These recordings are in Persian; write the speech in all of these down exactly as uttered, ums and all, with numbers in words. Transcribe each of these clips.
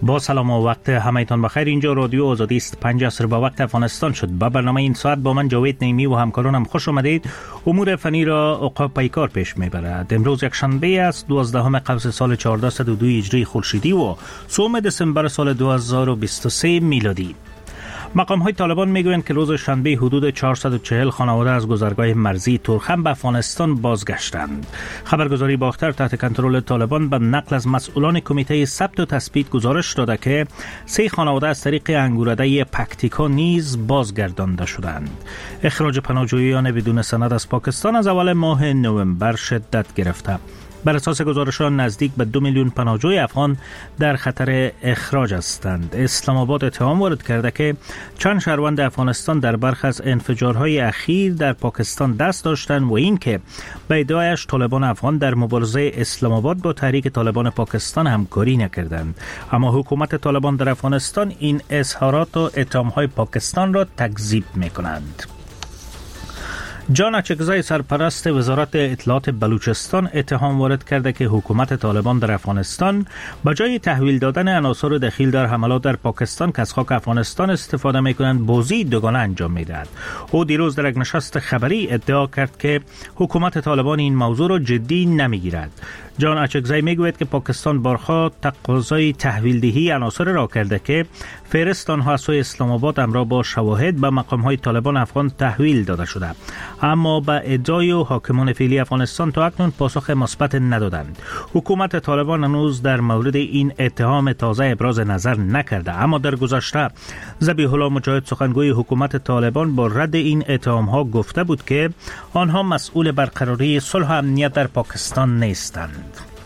با سلام و وقت همه‌تان بخیر. اینجا رادیو آزادی است. پنج عصر با وقت افغانستان شد. با برنامه این ساعت با من جاوید نیمی و همکارانم خوش آمدید. امور فنی را عقاب پیکار پیش میبرد. امروز یک شنبه است، دوازدهم قوس سال چهاردهصد و دو هجری خورشیدی و سوم دسامبر سال دو هزار و بیست و سه میلادی. مقام های طالبان میگویند که روز شنبه حدود چهارصد و چهل خانواده از گذرگاه مرزی تورخم به افغانستان بازگشتند. خبرگزاری باختر تحت کنترل طالبان به نقل از مسئولان کمیته ثبت و تثبیت گزارش داده که سه خانواده از طریق انگورده پکتیکا نیز بازگردانده شدند. اخراج پناهجویان بدون سند از پاکستان از اول ماه نوامبر شدت گرفته. بر اساس گزارشان نزدیک به دو میلیون پناهجوی افغان در خطر اخراج هستند. اسلام آباد اتهام وارد کرده که چند شهروند افغانستان در برخی از انفجارهای اخیر در پاکستان دست داشتند و اینکه به ادعایش طالبان افغان در مبارزه اسلام آباد با تحریک طالبان پاکستان همکاری نکردند. اما حکومت طالبان در افغانستان این اظهارات و اتهامهای پاکستان را تکذیب می‌کنند. جان اچکزای سرپرست وزارت اطلاعات بلوچستان اتهام وارد کرده که حکومت طالبان در افغانستان به جای تحویل دادن عناصر دخیل در حملات در پاکستان که از خاک افغانستان استفاده می‌کنند بازی دوگانه انجام می‌دهد. او دیروز در یک نشست خبری ادعا کرد که حکومت طالبان این موضوع را جدی نمی‌گیرد. جان اچکزای میگوید که پاکستان بارها تقاضای تحویل دهی عناصر را کرده که فهرست آنها از سوی اسلام آباد همراه با شواهد به مقام‌های طالبان افغان تحویل داده شده، اما به ادعای و حاکمان فعلی افغانستان تا اکنون پاسخ مثبت ندادند. حکومت طالبان هنوز در مورد این اتهام تازه ابراز نظر نکرده، اما در گذشته ذبیح الله مجاهد سخنگوی حکومت طالبان با رد این اتهام‌ها گفته بود که آنها مسئول برقراری صلح و امنیت در پاکستان نیستند.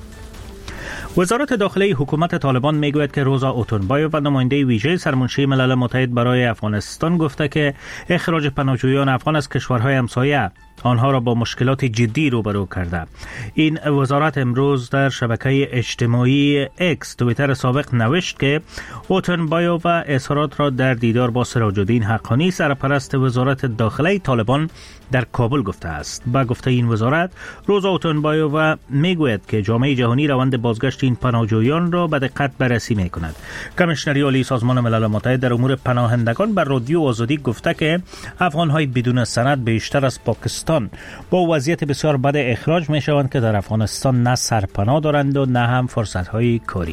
وزارت داخلی حکومت طالبان میگوید که روزا اوتونبایوف و نماینده ویژه سرمنشی ملل متحد برای افغانستان گفته که اخراج پناهجویان افغان از کشورهای همسایه آنها را با مشکلات جدی روبرو کرده. این وزارت امروز در شبکه اجتماعی اکس توییتر سابق نوشت که اوتونبایوف و اظهارات را در دیدار با سراج الدین حقانی سرپرست وزارت داخلی طالبان در کابل گفته است. با گفته این وزارت، روزا اوتونبایوف میگوید که جامعه جهانی روند بازگشت این پناهجویان را به دقت بررسی میکند. کمیشنری عالی سازمان ملل متحد در امور پناهندگان بر رادیو آزادی گفته که افغان‌های بدون سند بیشتر از پاکستان با وضعیت بسیار بد اخراج می شوند که در افغانستان نه سرپناه دارند و نه هم فرصت‌های کاری.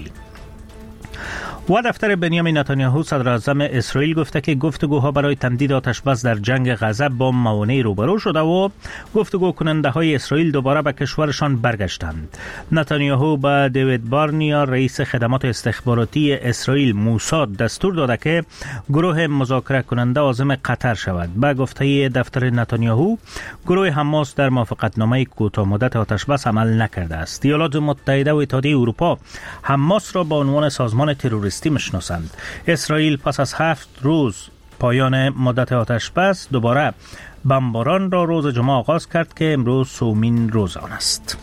و دفتر بنیامین نتانیاهو صدر اعظم اسرائیل گفته که گفتگوها برای تمدید آتش بس در جنگ غزه با موانع روبرو شده و گفتگو کننده های اسرائیل دوباره به کشورشان برگشتند. نتانیاهو به دیوید بارنیا رئیس خدمات استخباراتی اسرائیل موساد دستور داده که گروه مذاکره کننده عازم قطر شود. به گفته دفتر نتانیاهو، گروه حماس در موافقتنامه کوتاه مدت آتش بس عمل نکرده است. ایالات متحده و اتحادیه اروپا حماس را به عنوان سازمان تروریستی میشناسند. اسرائیل پس از هفت روز پایان مدت آتش بس دوباره بمباران را روز جمعه آغاز کرد که امروز سومین روز آن است.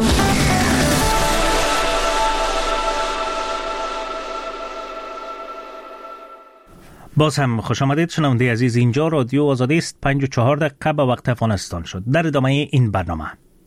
باز هم خوش آمدید شنونده عزیز. اینجا رادیو آزادی است. پنج و چهار دقیقه به وقت افغانستان شد. در ادامه این برنامه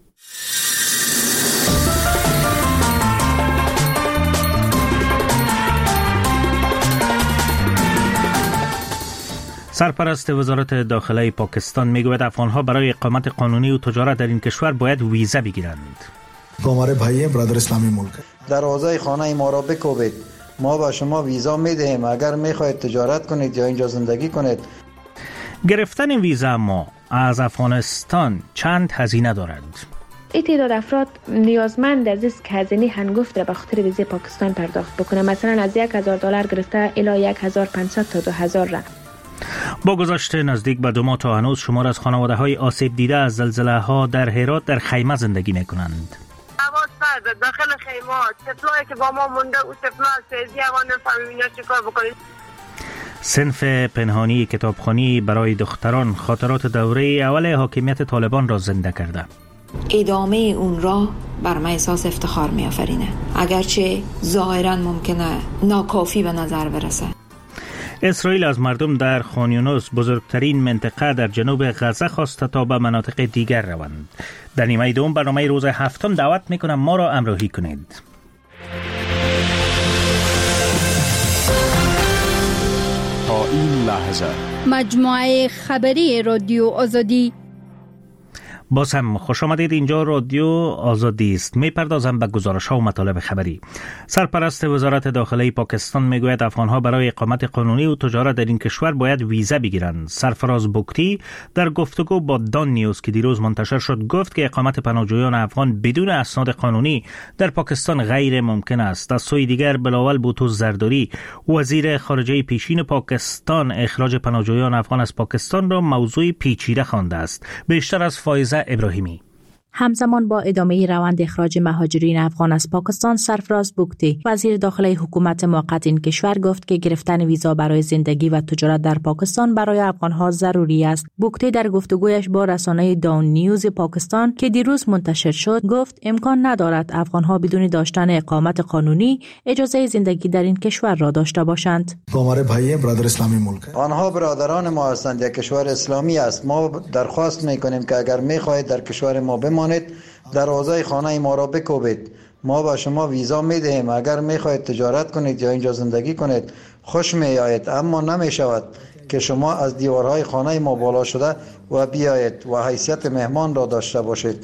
سرپرست وزارت داخلی پاکستان میگوید افغانها برای اقامت قانونی و تجارت در این کشور باید ویزا بگیرند. हमारे भाई है ब्रदर इस्लामी मुल्क دروازه خانه ما را بکوبید، ما با شما ویزا میدهیم اگر میخواهید تجارت کنید یا اینجا زندگی کنید. گرفتن ویزا ما از افغانستان چند هزینه دارد؟ این تعداد افراد نیازمند از است که هزینه هنگفت را به خاطر ویزای پاکستان پرداخت بکنه، مثلا از یک هزار دلار گرفته الی یک هزار و پانصد تا دو هزار را. با گذشته نزدیک به دو ماه تا هنوز شمار از خانواده های آسیب دیده از زلزله ها در هرات در خیمه زندگی می کنند. آواز کرده داخل خیمه، طفلایی که با ما مونده او طفلا سیزی اوان نفهمیم اینا چیکار بکنیم. صنف پنهانی کتابخوانی برای دختران خاطرات دوره اول حاکمیت طالبان را زنده کرده. ادامه اون را بر من احساس افتخار می آفرینه، اگرچه ظاهرا ممکنه ناکافی به نظر برسه. اسرائیل از مردم در خان یونس، بزرگترین منطقه در جنوب غزه، خواسته تا به مناطق دیگر روند. در نیمه دوم برنامه روز هفتم دعوت میکنم ما را همراهی کنید. این لحظه مجموعه خبری رادیو آزادی. باز هم خوش آمدید. اینجا رادیو آزادی است. میپردازم به گزارش ها و مطالب خبری. سرپرست وزارت داخلی پاکستان میگوید افغانها برای اقامت قانونی و تجارت در این کشور باید ویزا بگیرند. سرفراز بوکتی در گفتگو با دان نیوز که دیروز منتشر شد گفت که اقامت پناهجویان افغان بدون اسناد قانونی در پاکستان غیر ممکن است. از سوی دیگر بلاول بوتو زرداری وزیر خارجه پیشین پاکستان اخراج پناهجویان افغان از پاکستان را موضوع پیچیده خوانده است. بیشتر از فایزه ابراهیمی. همزمان با ادامه روند اخراج مهاجرین افغان از پاکستان، سرفراز بوکتی وزیر داخلی حکومت موقت این کشور گفت که گرفتن ویزا برای زندگی و تجارت در پاکستان برای افغانها ضروری است. بوکتی در گفتگویش با رسانه دان نیوز پاکستان که دیروز منتشر شد گفت امکان ندارد افغانها بدون داشتن اقامت قانونی اجازه زندگی در این کشور را داشته باشند. آنها برادران ما هستند، یک کشور اسلامی است. ما درخواست میکنیم که اگر میخواهید در کشور ما بمانید دروازه خانه ما را بکوبید. ما با شما ویزا میدهیم. اگر میخواهید تجارت کنید یا اینجا زندگی کنید خوش میآید، اما نمیشود که شما از دیوارهای خانه ما بالا شده و بیایید و حیثیت مهمان را داشته باشید.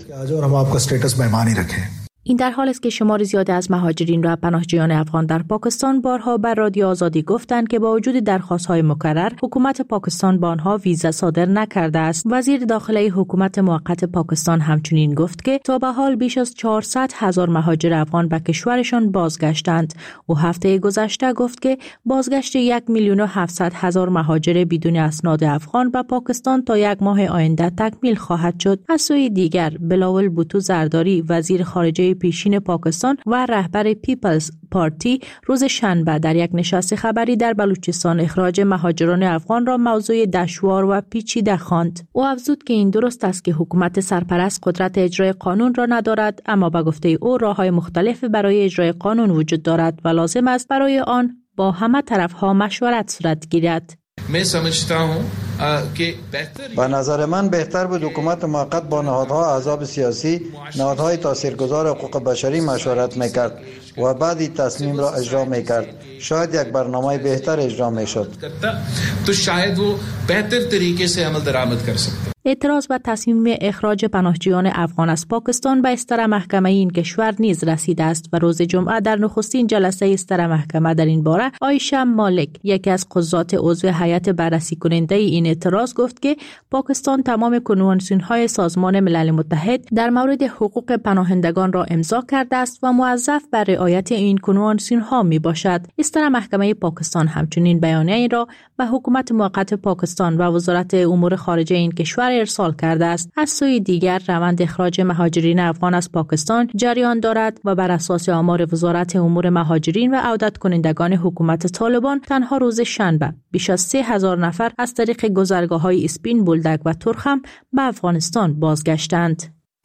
این در حال است که شمار زیاد از مهاجرین و پناهجویان افغان در پاکستان بارها بر رادیو آزادی گفتند که با وجود درخواست‌های مکرر حکومت پاکستان به آنها ویزا صادر نکرده است. وزیر داخلی حکومت موقت پاکستان همچنین گفت که تا به حال بیش از چهارصد هزار مهاجر افغان به کشورشان بازگشتند. او هفته گذشته گفت که بازگشت یک میلیون و هفتصد هزار مهاجر بدون اسناد افغان به پاکستان تا یک ماه آینده تکمیل خواهد شد. از سوی دیگر بلاول بوتو زرداری وزیر خارجه پیشین پاکستان و رهبر پیپلز پارتی روز شنبه در یک نشست خبری در بلوچستان اخراج مهاجران افغان را موضوع دشوار و پیچیده خواند. او افزود که این درست است که حکومت سرپرست قدرت اجرای قانون را ندارد، اما به گفته او راه‌های مختلف برای اجرای قانون وجود دارد و لازم است برای آن با همه طرف‌ها مشورت صورت گیرد. मैं समझता हूं कि به نظر من بهتر بود حکومت موقت با نهادها احزاب سیاسی، نهادهای تاثیرگذار حقوق بشری مشورت میکرد و بعدی تصمیم را اجرا میکرد. شاید یک برنامه بهتر اجرا میشد. तो शायद वो बेहतर तरीके से अमल दरामद कर सकते. اعتراض به تصمیم اخراج پناهجویان افغان از پاکستان به استر محکمه این کشور نیز رسیده است و روز جمعه در نخستین جلسه استر محکمه در این باره عایشه مالک، یکی از قضات عضو هیئت بررسی کننده این اعتراض، گفت که پاکستان تمام کنوانسیون‌های سازمان ملل متحد در مورد حقوق پناهندگان را امضا کرده است و موظف بر رعایت این کنوانسیون‌ها میباشد. استر محکمه پاکستان همچنین بیانیه‌ای را به حکومت موقت پاکستان و وزارت امور خارجه این کشور ارسال کرده است. از سوی دیگر روند اخراج مهاجرین افغان از پاکستان جریان دارد و بر اساس آمار وزارت امور مهاجرین و عودت کنندگان حکومت طالبان تنها روز شنبه بیش از سه هزار نفر از طریق گذرگاه‌های اسپین، بولدک و ترخم به افغانستان بازگشتند.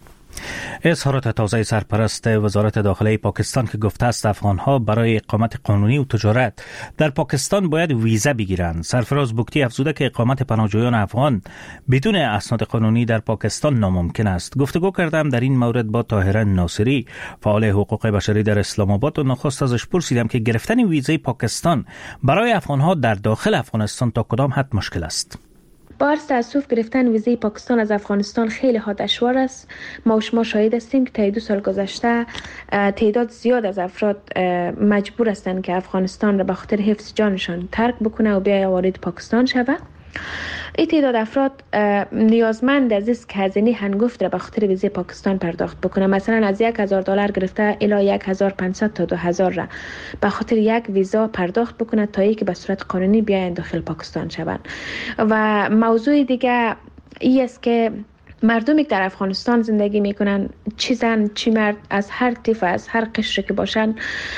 اظهارات تازه سرپرست وزارت داخلی پاکستان که گفته است افغانها برای اقامت قانونی و تجارت در پاکستان باید ویزا بگیرند. سرفراز بوکتی افزوده که اقامت پناهجویان افغان بدون اسناد قانونی در پاکستان ناممکن است. گفتگو کردم در این مورد با طاهره ناصری، فعال حقوق بشری در اسلام آباد، و نخست ازش پرسیدم که گرفتن ویزای پاکستان برای افغانها در داخل افغانستان تا کدام حد مشکل است. بارس تأسف گرفتن ویزای پاکستان از افغانستان خیلی ها دشوار است. ما و شما شاهد هستیم که تا دو سال گذشته تعداد زیاد از افراد مجبور هستند که افغانستان را به خاطر حفظ جانشان ترک بکنه و بیای وارد پاکستان شود. این تعداد افراد نیازمند از است که هزینه هنگفت را به خاطر ویزای پاکستان پرداخت بکنه. مثلا از یک هزار دلار گرفته الی یک هزار و پانصد تا دو هزار را به خاطر یک ویزا پرداخت بکنه تا اینکه به صورت قانونی بیاین داخل پاکستان شوند. و موضوع دیگه ای است که مردمی که در افغانستان زندگی میکنن، چی زن چی مرد، از هر طیف از هر قشری که باشن،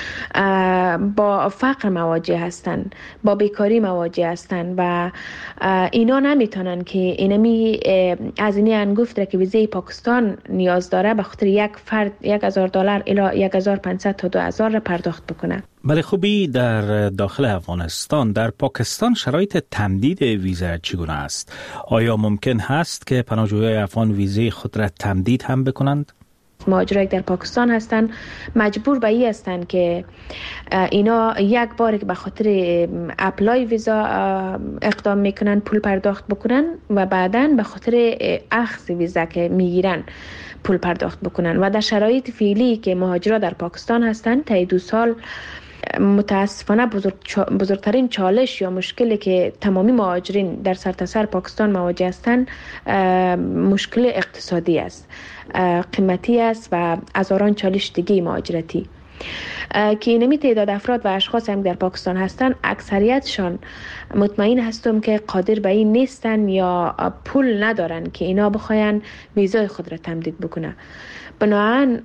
با فقر مواجه هستن، با بیکاری مواجه هستن و اینا نمیتونن که اینمی از این انگفت را که ویزای پاکستان نیاز داره به خاطر یک فرد یک هزار دلار الی یک هزار و پانصد تا دو هزار را پرداخت بکنه. بله، خوبی در داخل افغانستان در پاکستان شرایط تمدید ویزا چگونه است؟ آیا ممکن هست که پناهجویان افغان ویزای خود را تمدید هم بکنند؟ مهاجرایی در پاکستان هستند مجبور به این هستند که اینا یک بار که به خاطر اپلای ویزا اقدام میکنن پول پرداخت بکنن و بعداً به خاطر اخذ ویزا که میگیرن پول پرداخت بکنن و در شرایط فعلی که مهاجرا در پاکستان هستند تا دو سال متاسفانه بزرگ بزرگترین چالش یا مشکلی که تمامی مهاجرین در سرتاسر پاکستان مواجه هستند مشکل اقتصادی است، قیمتی است و هزاران چالش دیگه مهاجرتی که اینمی تعداد افراد و اشخاص هم در پاکستان هستند اکثریتشان مطمئن هستم که قادر به این نیستن یا پول ندارن که اینا بخواین ویزای خود را تمدید بکنه. بنابراین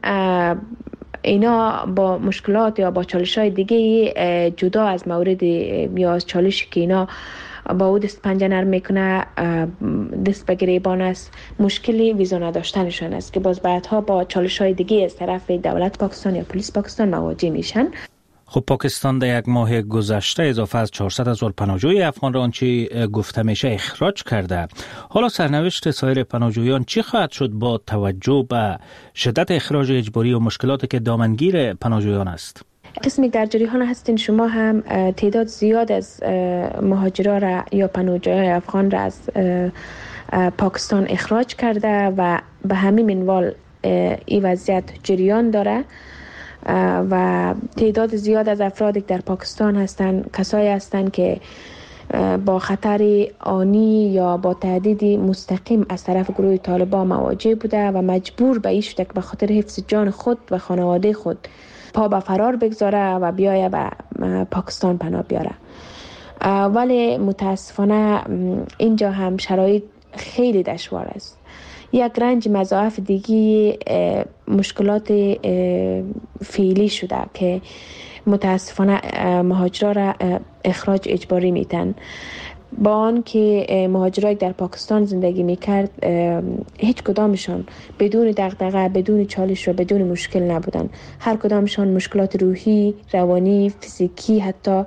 اینا با مشکلات یا با چالش های دیگه جدا از مورد یا از چالشی که اینا با او دست پنجه نرم میکنه دست به گریبان است، مشکلی ویزا نداشتنشان است که باز بعدها با چالش های دیگه از طرف دولت پاکستان یا پلیس پاکستان مواجه میشن. خب پاکستان در یک ماه گذشته اضافه از چهارصد هزار پناهجوی افغان را آنچه گفته میشه اخراج کرده. حالا سرنوشت سایر پناهجویان چی خواهد شد با توجه به شدت اخراج اجباری و مشکلاتی که دامنگیر پناهجویان است؟ قسمی در جریان هستین شما هم تعداد زیاد از مهاجرا را یا پناهجویان افغان را از پاکستان اخراج کرده و به همین منوال این وضعیت جریان داره و تعداد زیاد از افرادی که در پاکستان هستند کسایی هستند که با خطر آنی یا با تهدید مستقیم از طرف گروه طالبان مواجه بوده و مجبور به این شده که به خاطر حفظ جان خود و خانواده خود پا به فرار بگذاره و بیایه به پاکستان پناه بیاره. ولی متاسفانه اینجا هم شرایط خیلی دشوار است. یک رنج مضاعف دیگه مشکلات فعلی شده که متاسفانه مهاجرا را اخراج اجباری میتن. با آن که مهاجرایی در پاکستان زندگی میکرد هیچ کدامشان بدون دغدغه، بدون چالش و بدون مشکل نبودن. هر کدامشان مشکلات روحی، روانی، فیزیکی حتی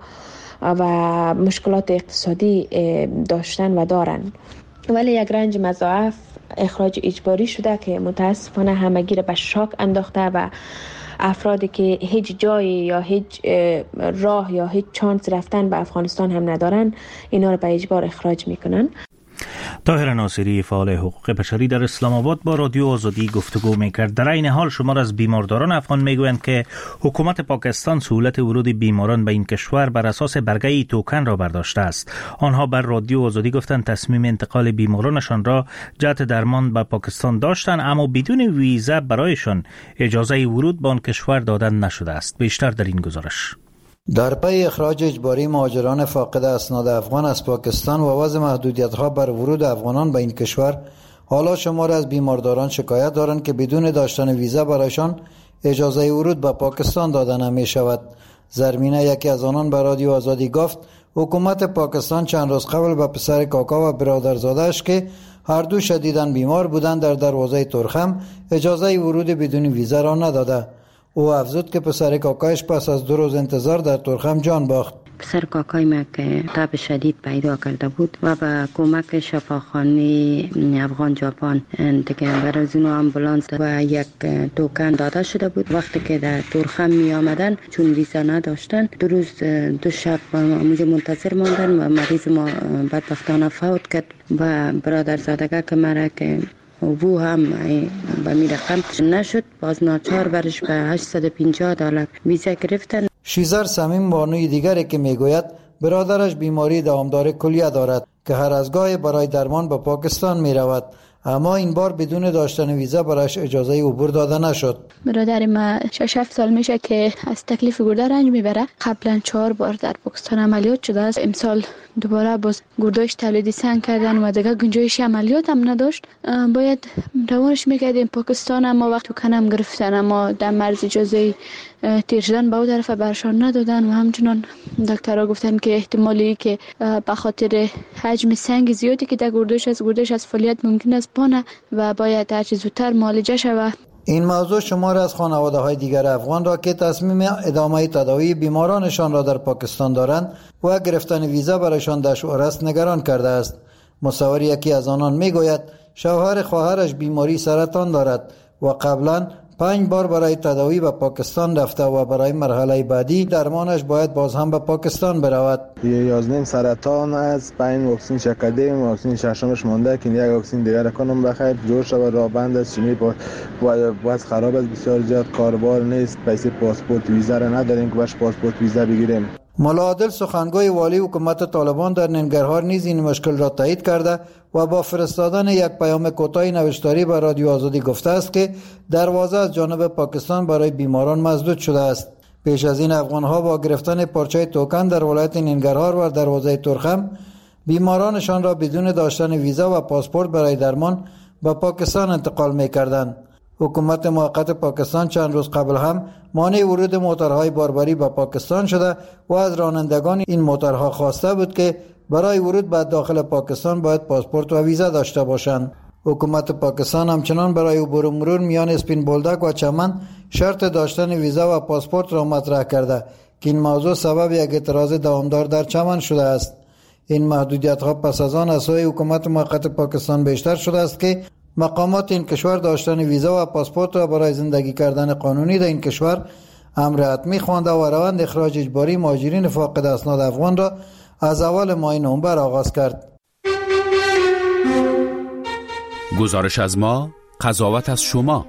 و مشکلات اقتصادی داشتن و دارن. ولی یک رنج مضاعف اخراج اجباری شده که متاسفانه همگی را به شاک انداخته و افرادی که هیچ جایی یا هیچ راه یا هیچ چانس رفتن به افغانستان هم ندارن اینا را به اجبار اخراج میکنن. طاهر ناصری فعال حقوق بشری در اسلام آباد با رادیو آزادی گفتگو میکرد. در این حال شمار از بیمارداران افغان میگویند که حکومت پاکستان سهولت ورود بیماران به این کشور بر اساس برگه توکن را برداشته است. آنها بر رادیو آزادی گفتند تصمیم انتقال بیمارانشان را جهت درمان به پاکستان داشتند اما بدون ویزا برایشان اجازه ورود به آن کشور دادن نشده است. بیشتر در این گزارش. در پی اخراج اجباری مهاجران فاقد اسناد افغان از پاکستان و وضع محدودیت‌ها بر ورود افغانان به این کشور، حالا شمار از بیمارداران شکایت دارند که بدون داشتن ویزا برایشان اجازه ورود به پاکستان داده نمی‌شود. زرمینه یکی از آنان به رادیو آزادی گفت حکومت پاکستان چند روز قبل به پسر کاکا و برادرزاده‌اش که هر دو شدیداً بیمار بودند در دروازه ترخم اجازه ورود بدون ویزا را نداده. او افزود که پسر کاکایش پس از دو روز انتظار در ترخم جان باخت. پسر کاکای ما که تب شدید پیدا کرده بود و با کمک شفاخانه افغان ژاپن دیگه برای اون آمبولانس و یک توکن داده شده بود. وقتی که در ترخم می آمدن چون ویزا نداشتن دو روز دو شب اونجا منتظر ماندن و مریض ما بدبختانه فوت کرد و برادرزادگی که مرا که او هم به می رقم نشد باز ناچار برش به هشتصد و پنجاه دلار ویزا گرفتن. شیزر صمیم بانوی دیگری که میگوید برادرش بیماری دامدار کلیه دارد که هر از گاهی برای درمان به پاکستان می رود اما این بار بدون داشتن ویزا برایش اجازه عبور داده نشد. برادر ما شش هفت سال میشه که از تکلیف گرده رنج میبره. قبلا چهار بار در پاکستان عملیات شده است. امسال دوباره باز گرداش تولید سنگ کردن و دیگه گنجایش عملیات هم نداشت. باید روانش میکردیم پاکستان اما وقت کنم گرفتن اما در مرز اجازه تیر شدن به اون طرف برشان ندادن و همچنان دکترها گفتن که احتمالی که به خاطر حجم سنگ زیادی که در گرداش از گرداش از فعالیت ممکن است بانه و باید هر چه زودتر معالجه شود. این موضوع شمار از خانواده های دیگر افغان را که تصمیم ادامه تداوی بیمارانشان را در پاکستان دارند و گرفتن ویزا برایشان دشوار است نگران کرده است. مصور یکی از آنان میگوید شوهر خواهرش بیماری سرطان دارد و قبلا پنج بار برای تداوی به پاکستان رفته و برای مرحله بعدی درمانش باید باز هم به پاکستان برود. یازده سرطان از پنج واکسن شکردیم، واکسن ششمش مانده که یک واکسن دیگر کنم بخیر جور شود. راه بند است، چمی باید خراب است، بسیار زیاد کاربار نیست. پیسه پاسپورت ویزا را نداریم که باش پاسپورت ویزا بگیریم. ملا عادل سخنگوی والی حکومت طالبان در ننگرهار نیز این مشکل را تایید کرده و با فرستادن یک پیام کوتاه نوشتاری به رادیو آزادی گفته است که دروازه از جانب پاکستان برای بیماران مسدود شده است. پیش از این افغان‌ها با گرفتن پارچه توکن در ولایت ننگرهار و دروازه ترخم بیمارانشان را بدون داشتن ویزا و پاسپورت برای درمان به پاکستان انتقال می‌کردند. حکومت موقت پاکستان چند روز قبل هم مانع ورود موتورهای باربری به پاکستان شده و از رانندگان این موتورها خواسته بود که برای ورود به داخل پاکستان باید پاسپورت و ویزا داشته باشند. حکومت پاکستان همچنان برای عبور و مرور میان اسپین بولدک و چمن شرط داشتن ویزا و پاسپورت را مطرح کرده که این موضوع سبب یک اعتراض دوامدار در چمن شده است. این محدودیت ها پس از آن از سوی حکومت موقت پاکستان بیشتر شده است که مقامات این کشور داشتن ویزا و پاسپورت را برای زندگی کردن قانونی در این کشور امر حتمی خوانده و روند اخراج اجباری مهاجرین فاقد اسناد افغان را از اول ماه نوامبر آغاز کرد. گزارش از ما، قضاوت از شما.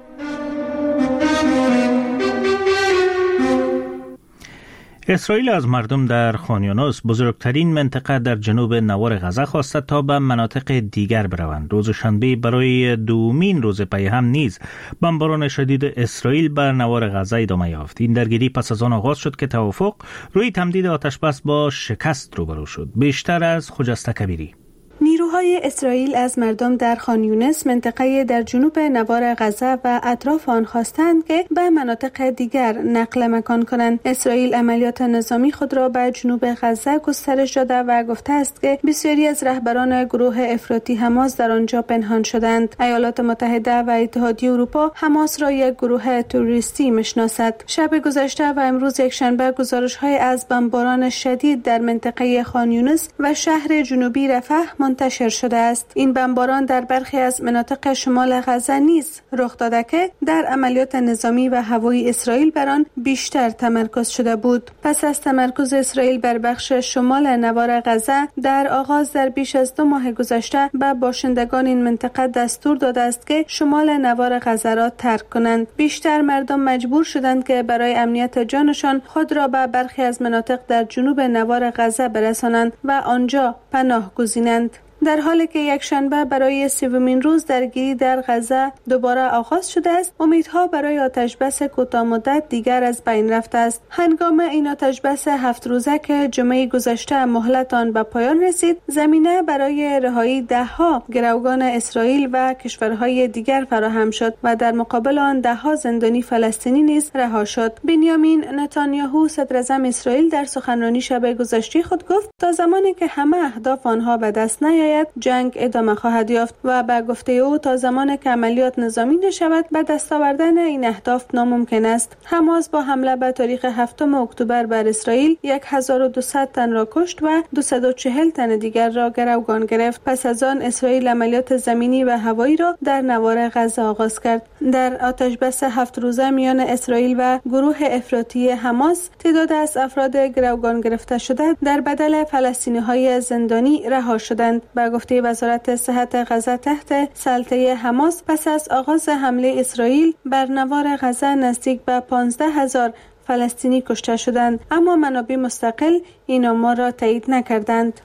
اسرائیل از مردم در خان یونس، بزرگترین منطقه در جنوب نوار غزه، خواسته تا به مناطق دیگر بروند. روز شنبه برای دومین روز پی هم نیز بمباران شدید اسرائیل بر نوار غزه ادامه یافت. این درگیری پس از آن آغاز شد که توافق روی تمدید آتش بس با شکست روبرو شد. بیشتر از خجسته کبیری. نیروهای اسرائیل از مردم در خان یونس، منطقه در جنوب نوار غزه و اطراف آن خواستند که به مناطق دیگر نقل مکان کنند. اسرائیل عملیات نظامی خود را به جنوب غزه گسترش داده و گفته است که بسیاری از رهبران گروه افراطی حماس در آنجا پنهان شدند. ایالات متحده و اتحادیه اروپا حماس را یک گروه تروریستی میشناسد. شب گذشته و امروز یکشنبه گزارش‌های از بمباران شدید در منطقه خان یونس و شهر جنوبی رفح منتشر شده است. این بمباران در برخی از مناطق شمال غزه نیز رخ داده که در عملیات نظامی و هوایی اسرائیل بر آن بیشتر تمرکز شده بود. پس از تمرکز اسرائیل بر بخش شمال نوار غزه در آغاز در بیش از دو ماه گذشته به باشندگان این منطقه دستور داده است که شمال نوار غزه را ترک کنند. بیشتر مردم مجبور شدند که برای امنیت جانشان خود را به برخی از مناطق در جنوب نوار غزه برسانند و آنجا پناه گزینند. در حالی که یک شنبه برای سومین روز درگیری در غزه دوباره آغاز شده است، امیدها برای آتشبس کوتاه مدت دیگر از بین رفته است. هنگام این آتشبس هفت روزه که جمعه گذشته مهلت آن به پایان رسید، زمینه برای رهایی دهها گروگان اسرائیل و کشورهای دیگر فراهم شد و در مقابل آن دهها زندانی فلسطینی نیز رها شد. بنیامین نتانیاهو صدر اعظم اسرائیل در سخنرانی شب گذشته خود گفت تا زمانی که همه اهداف آنها به دست نیاید جنگ ادامه خواهد یافت و به گفته او تا زمانی که عملیات نظامی نشود به دست آوردن این اهداف ناممکن است. حماس با حمله به تاریخ هفتم اکتبر بر اسرائیل هزار و دویست تن را کشت و دویست و چهل تن دیگر را گروگان گرفت. پس از آن اسرائیل عملیات زمینی و هوایی را در نوار غزه آغاز کرد. در آتشبس هفت روزه میان اسرائیل و گروه افراطی حماس تعداد از افراد گروگان گرفته شده در بدل فلسطینی‌های زندانی رها شدند. به گفته وزارت صحت غزه تحت سلطه حماس، پس از آغاز حمله اسرائیل بر نوار غزه نزدیک به پانزده هزار فلسطینی کشته شدند، اما منابع مستقل این آمار را تایید نکردند.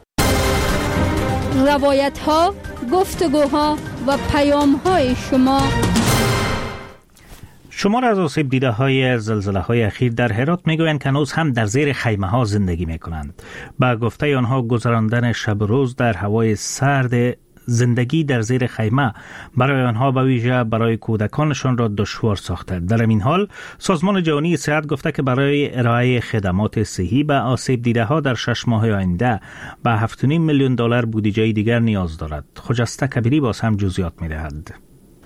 روایت ها، گفتگوها و پیام های شما. شمار از آسیب دیده های زلزله های اخیر در هرات میگویند که هنوز هم در زیر خیمه ها زندگی میکنند. با گفته آنها گذراندن شب و روز در هوای سرد، زندگی در زیر خیمه برای آنها به ویژه برای کودکانشان را دشوار ساخته. در این حال سازمان جهانی صحت گفته که برای ارائه خدمات صحی به آسیب دیده ها در شش ماه آینده به هفت و نیم میلیون دلار بودجه دیگر نیاز دارد. خجسته کبیری باز هم جزئیات میدهد.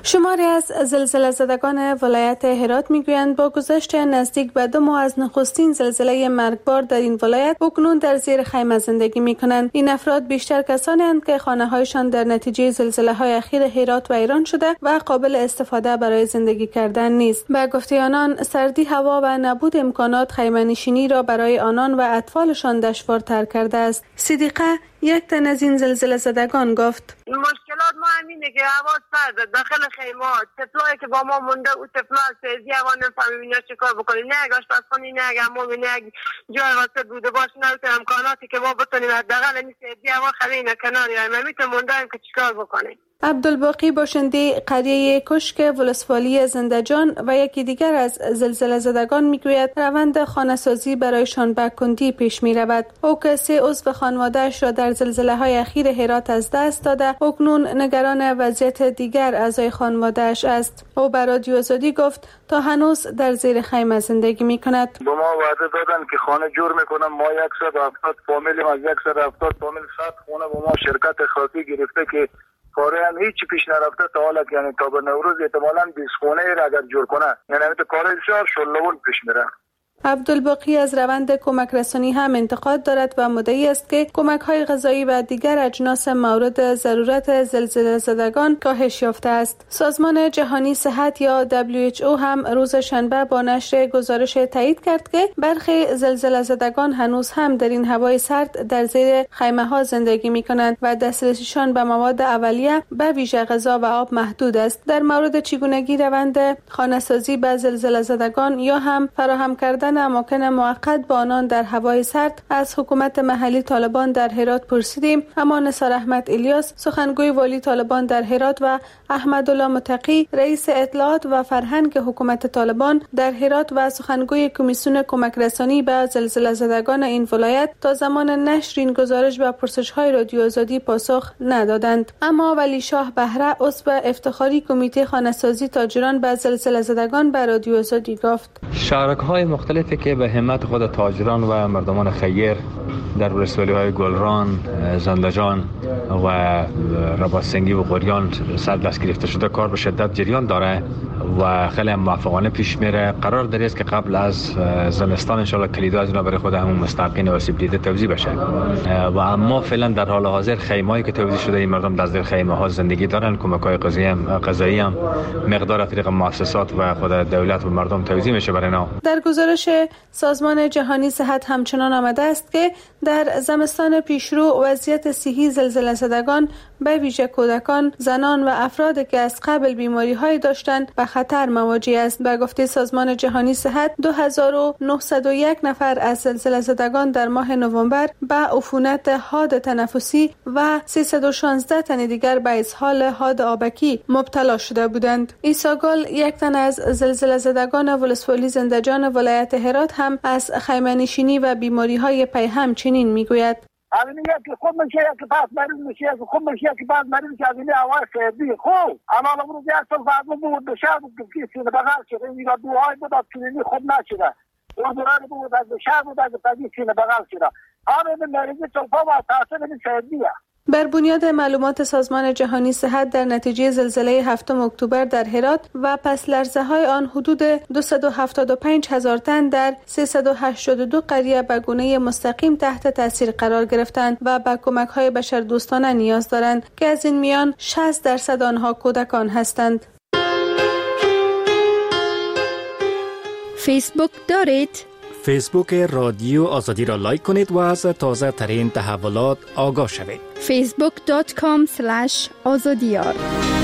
شماری از زلزله زدگان ولایت هرات میگویند با گذشت نزدیک به دو ماه از نخستین زلزله مرگبار در این ولایت اکنون در زیر خیمه زندگی میکنند. این افراد بیشتر کسانی اند که خانه هایشان در نتیجه زلزله های اخیر هرات و ایران شده و قابل استفاده برای زندگی کردن نیست. به گفته آنان سردی هوا و نبود امکانات خیمه نشینی را برای آنان و اطفالشان دشوارتر کرده است. صدیقه یک تن از این زلزله زدگان گفت مشکلات ما همینه که هوا سرده، داخل خیمات طفلایی که با ما مونده او طفلا سیزی هوا نفهمیم اینا چه کار بکنیم، نه یک آشپزخانه، نه یک حمام، نه یک جای واسه بوده باش، نه امکاناتی که ما بتونیم حداقل این سیزی هوا خریم کناری همین مونده که چیکار بکنیم. عبدالباقی باشنده قریه کشک ولسوالی زنده‌جان و یکی دیگر از زلزله زدگان میگوید روند خانه‌سازی برایشان به کندی پیش می رود. او که سه عضو خانواده‌اش را در زلزله های اخیر هرات از دست داده، اکنون نگران وضعیت دیگر اعضای خانواده‌اش است. او به رادیو آزادی گفت تا هنوز در زیر خیمه زندگی می کند. به ما وعده دادن که خانه جور میکنم، ما صد و هفتاد فامیلیم، از صد و هفتاد فامیل صد خونه به ما شرکت خاصی گرفته که کاری هم هیچ پیش نرفته تا حالا، یعنی تا به نوروز احتمالاً بیست خونه را اگر جور کنه، یعنی همین کار بسیار شلوول پیش میره. عبدالباقی از روند کمک رسانی هم انتقاد دارد و مدعی است که کمک های غذایی و دیگر اجناس مورد ضرورت زلزله زدگان کاهش یافته است. سازمان جهانی صحت یا دبلیو اچ او هم روز شنبه با نشر گزارش تایید کرد که برخی زلزله زدگان هنوز هم در این هوای سرد در زیر خیمه ها زندگی می کنند و دسترسیشان به مواد اولیه به ویژه غذا و آب محدود است. در مورد چگونگی روند خانه‌سازی به زلزله زدگان یا هم فراهم کردن اماکن موقت با آنان در هوای سرد از حکومت محلی طالبان در هرات پرسیدیم، اما نثار احمد الیاس سخنگوی والی طالبان در هرات و احمدالله متقی رئیس اطلاعات و فرهنگ حکومت طالبان در هرات و سخنگوی کمیسیون کمک رسانی به زلزله زدگان این ولایت تا زمان نشر این گزارش به پرسش‌های رادیو آزادی پاسخ ندادند. اما ولی شاه بهره عضو افتخاری کمیته خانه‌سازی تاجران به زلزله زدگان به رادیو آزادی گفت شهرک‌های مختلفی که به همت خود تاجران و مردمان خیر در ولسوالی‌های گلران، زنده‌جان و رباط‌سنگی و قریان سر دست گرفته شده کار به شدت جریان داره و خیلی موفقانه پیش میره. قرار داره است که قبل از زمستان ان شاء الله کلیدها از اینا برای خود همون مستحقین و سیب دیده توزیع بشه و اما فعلا در حال حاضر خیمه‌ای که توزیع شده این مردم در زیر خیمه ها زندگی دارن. کمک‌های غذایی هم غذایی هم مقدار از طریق مؤسسات و خود دولت و مردم توزیع میشه برای اینا. در گزارش سازمان جهانی صحت همچنان آمده است که در زمستان پیشرو وضعیت صحی زلزله زدگان به ویژه کودکان، زنان و افرادی که از قبل بیماری‌های داشتند به خطر مواجه است. به گفته سازمان جهانی صحت دو هزار و نهصد و یک نفر از زلزله زدگان در ماه نوامبر به عفونت حاد تنفسی و سیصد و شانزده تن دیگر به اسهال حاد آبکی مبتلا شده بودند. عیسی گل یک تن از زلزله زدگان ولسوالی زنده‌جان ولایت هرات هم از خیمه نشینی و بیماری‌های پیهم چنین میگوید: همین یک که خوب میشه یک پس مریض میشه یک خوب میشه یک پس مریض میشه از این هوای سردی خوب اما امروز یک سال فرض بود بشه بود که سینه بغل شده این دیگه دوهای بود از سینه خوب نشده اون دوران بود از شهر بود از تازی سینه بغل شده همین مریض چلفا و تاثیر این سردیه. بر بنیاد معلومات سازمان جهانی صحت در نتیجه زلزله هفتم اکتبر در هرات و پس لرزه های آن حدود دویست و هفتاد و پنج هزار تن در سیصد و هشتاد و دو قریه به گونه مستقیم تحت تاثیر قرار گرفتند و به کمک های بشردوستانه نیاز دارند که از این میان شصت درصد آنها کودکان هستند. فیسبوک دارید؟ فیسبوک رادیو آزادی را لایک کنید و از تازه ترین تحولات آگاه شوید. فیسبوک دات کام اسلش آزادیار.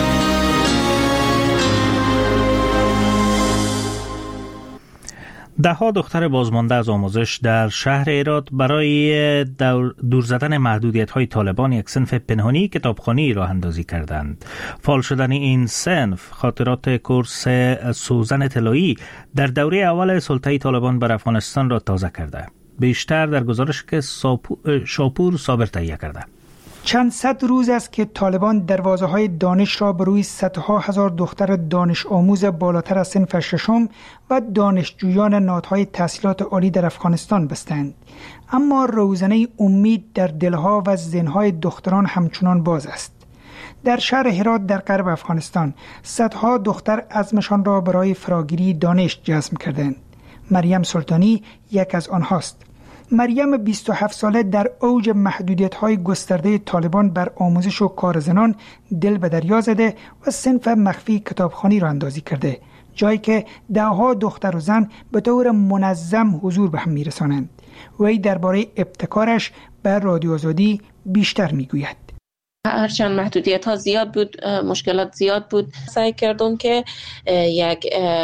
ده ها دختر بازمانده از آموزش در شهر هرات برای دور, دور زدن محدودیت های طالبان یک صنف پنهانی کتابخوانی راه اندازی کردند. فعال شدن این صنف خاطرات کورس سوزن طلایی در دوره اول سلطه طالبان بر افغانستان را تازه کرده. بیشتر در گزارش که شاپور صابر تهیه کرده. چند صد روز است که طالبان دروازه‌های دانش را به روی صدها هزار دختر دانش آموز بالاتر از صنف ششم و دانشجویان نهادهای تحصیلات عالی در افغانستان بستند. اما روزنه امید در دلها و ذهن‌های دختران همچنان باز است. در شهر هرات در غرب افغانستان صدها دختر عزمشان را برای فراگیری دانش جزم کردند. مریم سلطانی یک از آنهاست. مریم بیست و هفت ساله در اوج محدودیت‌های گسترده طالبان بر آموزش و کار زنان دل به دریا زده و صنف مخفی کتابخوانی را اندازی کرده، جایی که دهها دختر و زن به طور منظم حضور به هم می‌رسانند. وی درباره ابتکارش بر رادیو آزادی بیشتر می‌گوید. هرچند محدودیت ها زیاد بود، مشکلات زیاد بود، سعی کردم که یک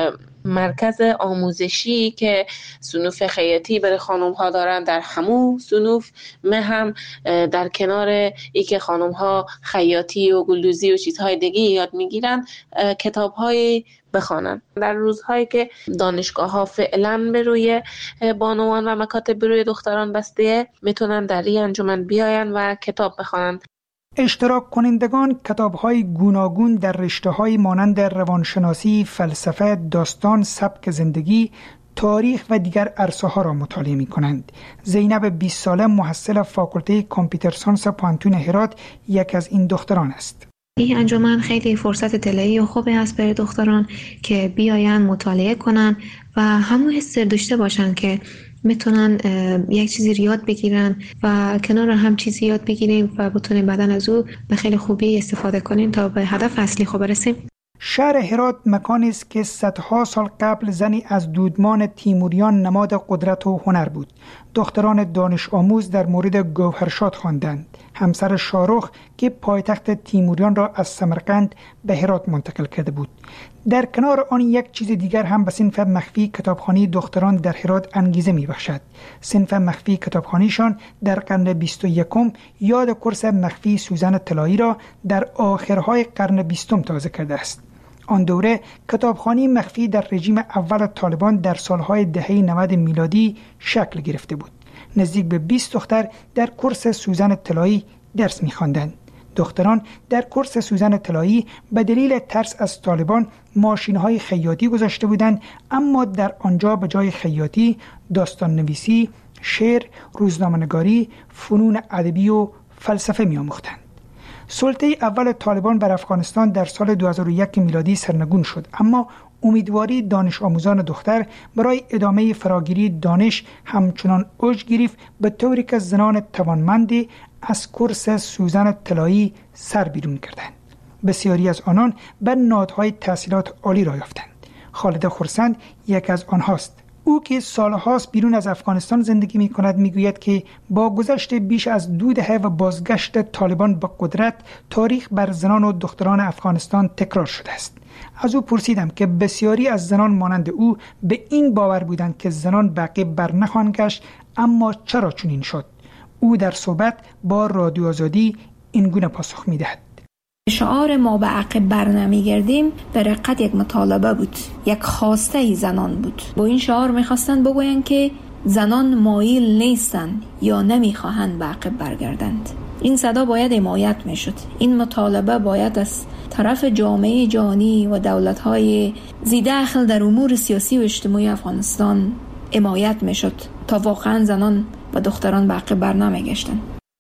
مرکز آموزشی که صنوف خیاطی برای خانم ها دارن در همون صنوف من هم در کنار ای که خانم ها خیاطی و گلدوزی و چیزهای دیگه یاد میگیرن کتاب های بخوانن. در روزهایی که دانشگاه ها فعلا به روی بانوان و مکاتب به روی دختران بسته، میتونن در این انجمن بیاین و کتاب بخوانن. اشتراک کنندگان کتاب‌های گوناگون در رشته‌های مانند روانشناسی، فلسفه، داستان، سبک زندگی، تاریخ و دیگر عرصه‌ها را مطالعه می‌کنند. زینب بیست ساله محصل فاکولته کامپیوتر ساینس پانتون هرات یک از این دختران است. این انجمن خیلی فرصت طلایی و خوبی است برای دختران که بیاین مطالعه کنن و همون حس داشته باشن که میتونن یک چیزی یاد بگیرن و کنار هم چیزی یاد بگیریم و بتونیم بعداً از او به خیلی خوبی استفاده کنیم تا به هدف اصلی خود برسیم. شهر هرات مکانی است که صدها سال قبل زنی از دودمان تیموریان نماد قدرت و هنر بود. دختران دانش آموز در مورد گوهرشاد خواندند، همسر شاهرخ که پایتخت تیموریان را از سمرقند به هرات منتقل کرده بود. در کنار آن یک چیز دیگر هم به صنف مخفی کتابخوانی دختران در هرات انگیزه می بخشد. صنف مخفی کتابخوانیشان در قرن بیست و یکم یاد کورس مخفی سوزن طلایی را در آخرهای قرن بیستم تازه کرده است. آن دوره کتابخوانی مخفی در رژیم اول طالبان در سالهای دهه نود میلادی شکل گرفته بود. نزدیک به بیست دختر در کورس سوزن طلایی درس می‌خواندند. دختران در کورس سوزن طلایی به دلیل ترس از طالبان ماشین‌های خیاطی گذاشته بودند، اما در آنجا به جای خیاطی داستان نویسی، شعر، روزنامه‌نگاری، فنون ادبی و فلسفه می‌آموختند. سلطه اول طالبان بر افغانستان در سال دو هزار و یک میلادی سرنگون شد، اما امیدواری دانش آموزان دختر برای ادامه فراگیری دانش همچنان اوج گرفت، به طوری که زنان توانمندی از کورس سوزن طلایی سر بیرون کردند. بسیاری از آنان به نهادهای تحصیلات عالی را یافتند. خالد خرسند یک از آنهاست. او که سالهاست بیرون از افغانستان زندگی می کند می گوید که با گذشت بیش از دو دهه و بازگشت طالبان به قدرت، تاریخ بر زنان و دختران افغانستان تکرار شده است. از او پرسیدم که بسیاری از زنان مانند او به این باور بودند که زنان به عقب بر نخواهند گشت، اما چرا چنین شد؟ او در صحبت با رادیو آزادی این گونه پاسخ می دهد. شعار ما به عقب بر نمیگردیم در حقیقت یک مطالبه بود، یک خواسته ای زنان بود. با این شعار میخواستند بگویند که زنان مایل نیستند یا نمیخواهند به عقب برگردند. این صدا باید حمایت میشد. این مطالبه باید از طرف جامعه جهانی و دولت‌های ذی دخل در امور سیاسی و اجتماعی افغانستان حمایت میشد تا واقعا زنان و دختران به عقب بر نمیگشتند.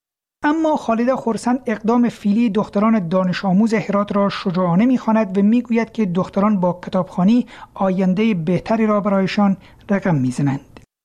اما خالد خرسند اقدام فعلی دختران دانش آموز هرات را شجاعانه می‌خواند و میگوید که دختران با کتابخوانی آینده بهتری را برایشان رقم میزنند.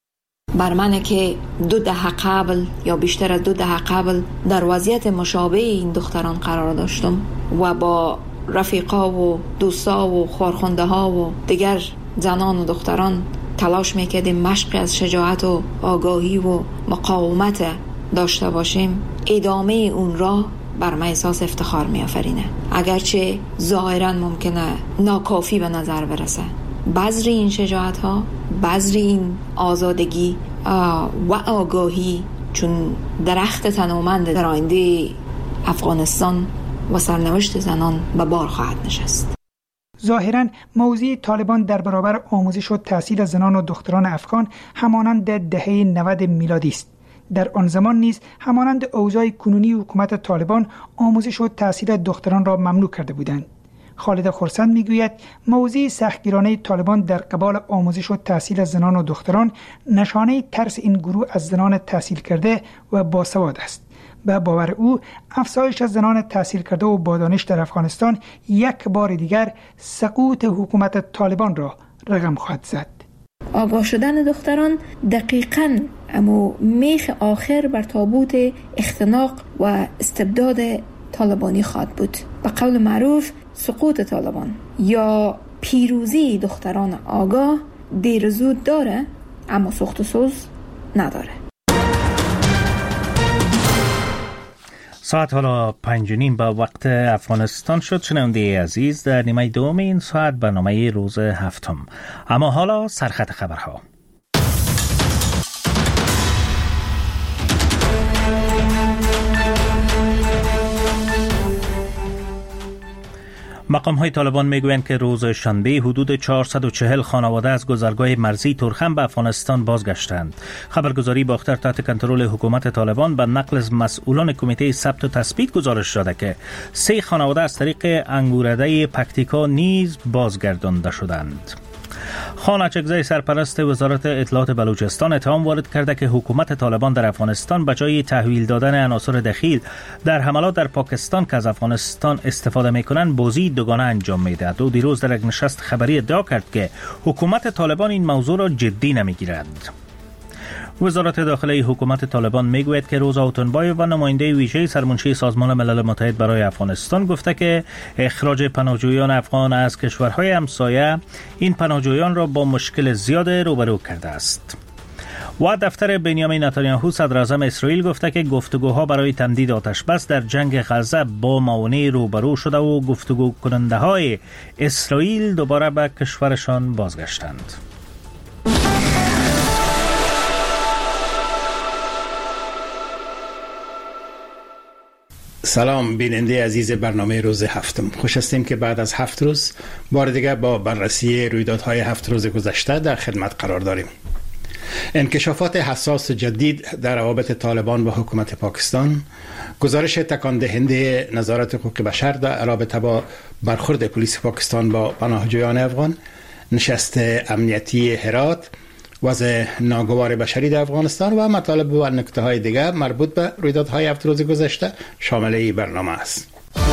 بر من که دو دهه قبل یا بیشتر از دو دهه قبل در وضعیت مشابه این دختران قرار داشتم و با رفیقا و دوستا و خارخونده ها و دیگر زنان و دختران تلاش میکردیم مشق از شجاعت و آگاهی و مقاومت داشته باشیم، ادامه اون را بر من احساس افتخار می آفرینه. اگرچه ظاهرا ممکنه ناکافی به نظر برسه، بذر این شجاعت ها، بذر این آزادگی و آگاهی چون درخت تنومند در آینده افغانستان و سرنوشت زنان به بار خواهد نشست. ظاهراً موضوع طالبان در برابر آموزش و تحصیل زنان و دختران افغان همانند دهه نود میلادی است. در آن زمان نیز همانند اوضاع کنونی حکومت طالبان آموزش و تحصیل دختران را ممنوع کرده بودند. خالد خرسند میگوید موضوع سختگیرانه طالبان در قبال آموزش و تحصیل زنان و دختران نشانه ترس این گروه از زنان تحصیل کرده و باسواد است. به باور او افزایش از زنان تحصیل کرده و با دانش در افغانستان یک بار دیگر سقوط حکومت طالبان را رقم خواهد زد. آگاه شدن دختران دقیقاً اما میخ آخر بر تابوت اختناق و استبداد طالبانی خواهد بود. به قول معروف سقوط طالبان یا پیروزی دختران آگاه دیر زود داره اما سخت و سوز نداره. ساعت حالا پنج و نیم به وقت افغانستان شد. شنونده عزیز، در نیمه دوم این ساعت برنامه روز هفتم. اما حالا سرخط خبرها. مقام های طالبان میگویند که روز شنبه حدود چهارصد و چهل خانواده از گذرگاه مرزی ترخم به افغانستان بازگشتند. خبرگزاری باختر تحت کنترل حکومت طالبان به نقل از مسئولان کمیته ثبت و تثبیت گزارش داده که سه خانواده از طریق انگورده پکتیکا نیز بازگردانده شدند. خان اچکزی سرپرست وزارت اطلاعات بلوچستان اتهام وارد کرده که حکومت طالبان در افغانستان به جای تحویل دادن عناصر دخیل در حملات در پاکستان که از افغانستان استفاده میکنند بازی دوگانه انجام میدهد. او دیروز در یک نشست خبری ادعا کرد که حکومت طالبان این موضوع را جدی نمیگیرد. وزارت داخلی حکومت طالبان میگوید که روزا اوتنبایو و نماینده ویژه سرمنشی سازمان ملل متحد برای افغانستان گفته که اخراج پناهجویان افغان از کشورهای همسایه این پناهجویان را با مشکل زیاد روبرو کرده است. و دفتر بنیامین نتانیاهو صدر اعظم اسرائیل گفته که گفتگوها برای تمدید آتش بس در جنگ غزه با موانع روبرو شده و گفتگو کننده های اسرائیل دوباره به کشورشان بازگشتند. سلام بیننده عزیز برنامه روز هفتم. خوش هستیم که بعد از هفت روز بار دیگر با بررسی رویدادهای هفت روز گذشته در خدمت قرار داریم. انکشافات حساس جدید در روابط طالبان و حکومت پاکستان، گزارش تکان دهنده نظارت حقوق بشر در رابطه با برخورد پلیس پاکستان با پناهجویان افغان، نشست امنیتی هرات، وضع ناگوار بشری در افغانستان و مطالب و نکته های دیگر مربوط به رویدادهای هفت روز گذشته شامل این برنامه است.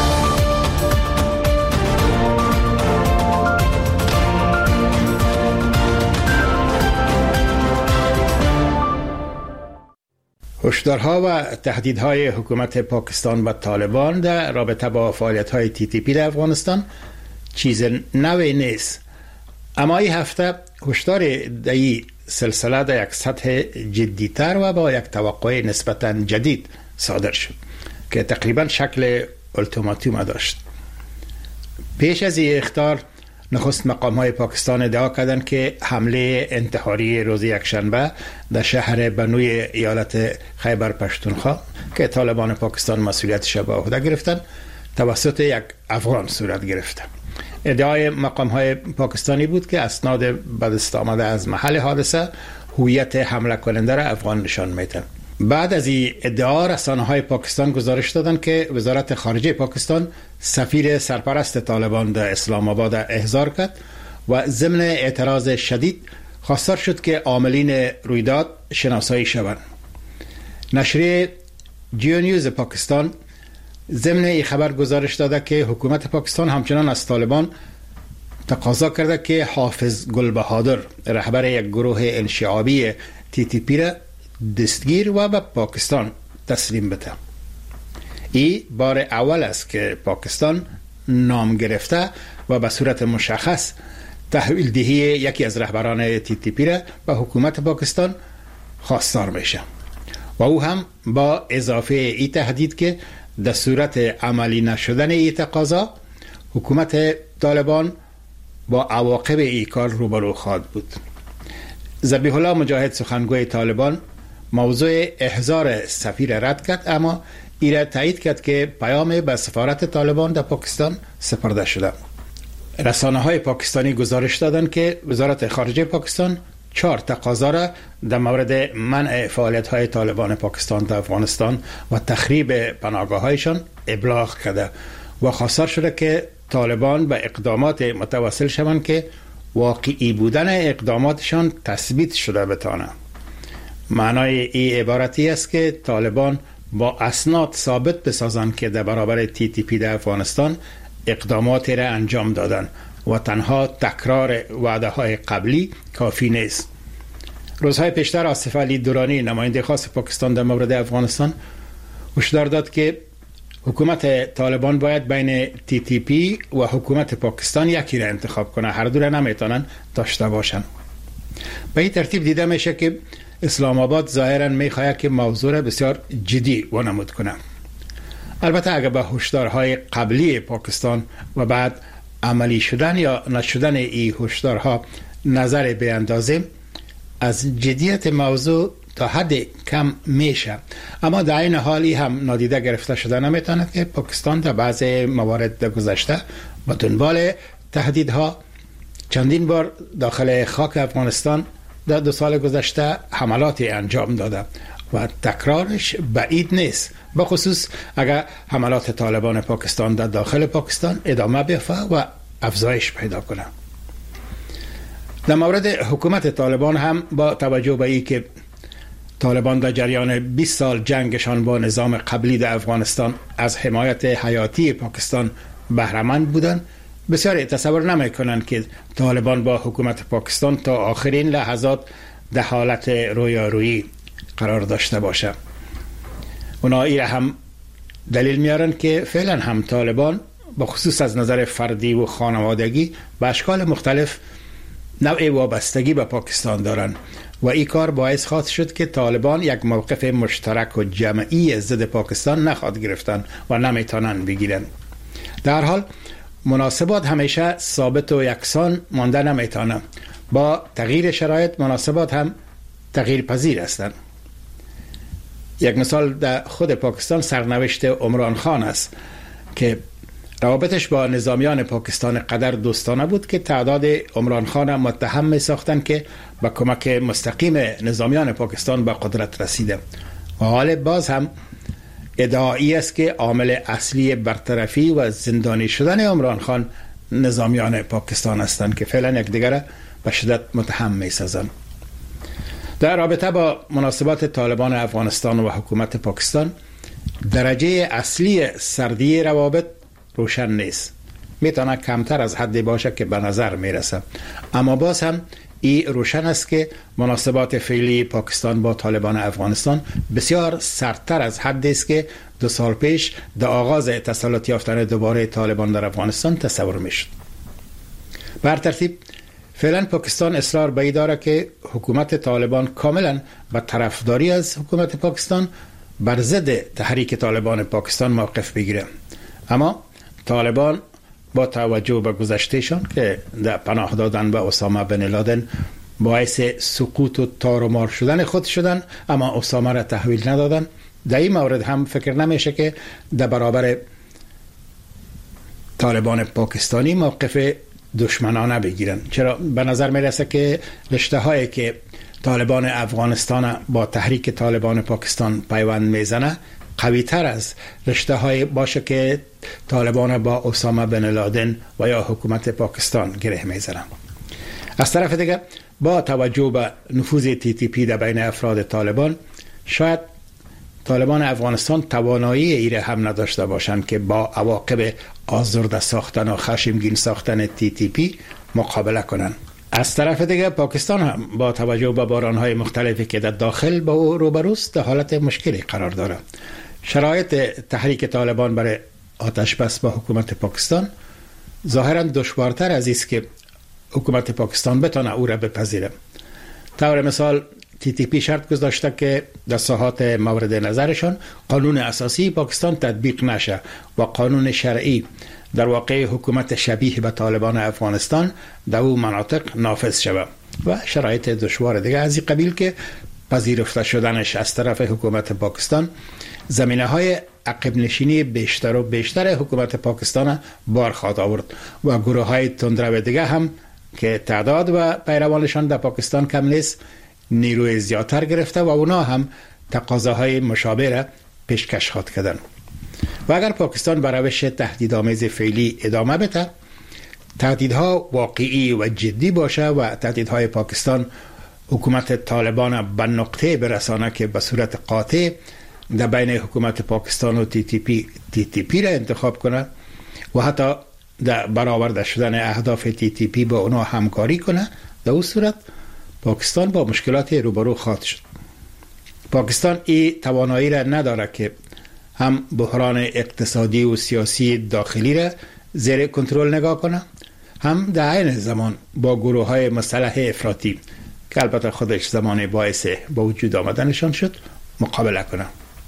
هشدارها و تهدیدهای حکومت پاکستان به طالبان در رابطه با فعالیت‌های تی تی پی در افغانستان چیز نوی نیست، اما این هفته هشدار در سلسله در یک سطح جدیتر و با یک توقع نسبتاً جدید صادر شد که تقریباً شکل التیماتوم داشت. پیش از این اخطار نخست مقام‌های پاکستان ادعا کردند که حمله انتحاری روز یکشنبه در شهر بنوی ایالت خیبر پشتونخوا که طالبان پاکستان مسئولیتش به عهده گرفتند توسط یک افغان صورت گرفت. ادعای مقام‌های پاکستانی بود که اسناد به دست آمده از محل حادثه هویت حمله کننده را افغان نشان می‌دهد. بعد از این ادعا رسانه‌های پاکستان گزارش دادند که وزارت خارجه پاکستان سفیر سرپرست طالبان در اسلام آباد احضار کرد و ضمن اعتراض شدید خواستار شد که عاملین رویداد شناسایی شوند. نشریه جیو نیوز پاکستان ضمن این خبر گزارش داده که حکومت پاکستان همچنان از طالبان تقاضا کرده که حافظ گلبهادر رهبر یک گروه انشعابی تی تی پی را دستگیر و به پاکستان تسلیم بده. این بار اول است که پاکستان نام گرفته و به صورت مشخص تحویل دهی یکی از رهبران تی تی پی را به حکومت پاکستان خواستار میشه و او هم با اضافه این تهدید که در صورت عملی نشدن این تقاضا حکومت طالبان با عواقب این کار روبرو خواهد بود. ذبیح الله مجاهد سخنگوی طالبان موضوع احضار سفیر رد کرد، اما ای را تایید کرد که پیام به سفارت طالبان در پاکستان سپرده شده. رسانه های پاکستانی گزارش دادند که وزارت خارجه پاکستان چهار تقاضا را در مورد منع فعالیت های طالبان پاکستان در افغانستان و تخریب پناهگاه هایشان ابلاغ کرده و خواستار شده که طالبان به اقدامات متوسل شوند که واقعی بودن اقداماتشان تثبیت شده بتانه. معنای این عبارتی است که طالبان با اسناد ثابت بسازند که در برابر تی تی پی در افغانستان اقداماتی را انجام دادن و تنها تکرار وعده های قبلی کافی نیست. روزهای پیشتر آصف علی دورانی نماینده خاص پاکستان در مورد افغانستان هشدار داد که حکومت طالبان باید بین تی تی پی و حکومت پاکستان یکی را انتخاب کنه، هر دو را نمیتونن داشته باشن. به این ترتیب دیده میشه که اسلام آباد ظاهرا میخواهد که موضوع را بسیار جدی وانمود کنه. البته اگر به هشدارهای قبلی پاکستان و بعد عملی شدن یا نشدن این هشدارها نظر بیاندازیم، از جدیت موضوع تا حد کم میشه، اما در این حالی هم نادیده گرفته شده نمیتونه که پاکستان در بعض موارد گذشته با دنبال تهدیدها چندین بار داخل خاک افغانستان در دو سال گذشته حملاتی انجام داده و تکرارش بعید نیست، به خصوص اگر حملات طالبان پاکستان در داخل پاکستان ادامه بیافته و افزایش پیدا کنه. در مورد حکومت طالبان هم با توجه به این که طالبان در جریان بیست سال جنگشان با نظام قبلی در افغانستان از حمایت حیاتی پاکستان بهره‌مند بودند، بسیاری تصور نمی‌کنند که طالبان با حکومت پاکستان تا آخرین لحظات در حالت رویارویی قرار داشته باشه. اونا این هم دلیل میارن که فعلا هم طالبان با خصوص از نظر فردی و خانوادگی به اشکال مختلف نوع وابستگی به پاکستان دارن و این کار باعث خواهد شد که طالبان یک موقف مشترک و جمعی ضد پاکستان نخواهد گرفتن و نمیتونن بگیرن. در حال مناسبات همیشه ثابت و یکسان مانده نمیتونه. با تغییر شرایط مناسبات هم تغییر پذیر هستند. یک مثال در خود پاکستان سرنوشت عمران خان است که روابطش با نظامیان پاکستان قدر دوستانه بود که تعداد عمران خان متهم می ساختن که با کمک مستقیم نظامیان پاکستان به قدرت رسیده و حال باز هم ادعایی است که عامل اصلی برطرفی و زندانی شدن عمران خان نظامیان پاکستان هستند که فعلا یکدیگر به شدت متهم می سازند. در رابطه با مناسبات طالبان افغانستان و حکومت پاکستان درجه اصلی سردی روابط روشن نیست. میتونه کمتر از حدی باشه که به نظر میرسه، اما باز هم این روشن است که مناسبات فعلی پاکستان با طالبان افغانستان بسیار سردتر از حدی است که دو سال پیش در آغاز تسلط یافتن دوباره طالبان در افغانستان تصور میشد. بر ترتیب فعلا پاکستان اصرار به این داره که حکومت طالبان کاملا به طرفداری از حکومت پاکستان بر ضد تحریک طالبان پاکستان موقف بگیره، اما طالبان با توجه به گذشتهشان که در پناه دادن به اسامه بن لادن باعث سقوط و تار و مار شدن خود شدن، اما اسامه را تحویل ندادن، در این مورد هم فکر نمیشه که در برابر طالبان پاکستانی موقف دشمنانه بگیرن. چرا به نظر میرسه که رشته هایی که طالبان افغانستان با تحریک طالبان پاکستان پیوند میزنه قوی تر از رشته های باشه که طالبان با اسامه بن لادن و یا حکومت پاکستان گره میزنن. از طرف دیگه با توجه به نفوذ تی تی پی در بین افراد طالبان، شاید طالبان افغانستان توانایی ایره هم نداشته باشند که با عواقب آزرده ساختن و خشمگین ساختن تی تی پی مقابله کنند. از طرف دیگه پاکستان هم با توجه به بحران‌های مختلفی که در داخل با او روبروست در حالت مشکلی قرار داره. شرایط تحریک طالبان برای آتش بس با حکومت پاکستان ظاهراً دشوارتر از است که حکومت پاکستان بتونه او را بپذیره. طور مثال تی تی پی شرط گذاشته که در ساحات مورد نظرشان قانون اساسی پاکستان تطبیق نشه و قانون شرعی، در واقع حکومت شبیه به طالبان افغانستان، در او مناطق نافذ شود و شرایط دشوار دیگه از این قبیل که پذیرفته شدنش از طرف حکومت پاکستان زمینه های عقب نشینی بیشتر و بیشتر حکومت پاکستان بار خواهد آورد و گروه های تندرو دیگه هم که تعداد و پیروانشان در پاکستان کم نیست نیروی زیادتر گرفته و اونا هم تقاضاهای مشابه را پیشکش خواهد کردن. و اگر پاکستان بر روش تهدیدآمیز فعلی ادامه بده، تهدیدها واقعی و جدی باشه و تهدیدهای پاکستان حکومت طالبان به نقطه برسانه که به صورت قاطع در بین حکومت پاکستان و تی تی پی تی تی پی را انتخاب کنه و حتی در برآورده شدن اهداف تی تی پی با اونا همکاری کنه، در اون صورت پاکستان با مشکلات روبرو خواهد شد. پاکستان این توانایی را نداره که هم بحران اقتصادی و سیاسی داخلی را زیر کنترل نگاه کنه، هم در عین زمان با گروه های مسلح افراطی که البته خودش زمان باعث با وجود آمدنشان شد مقابله کنه.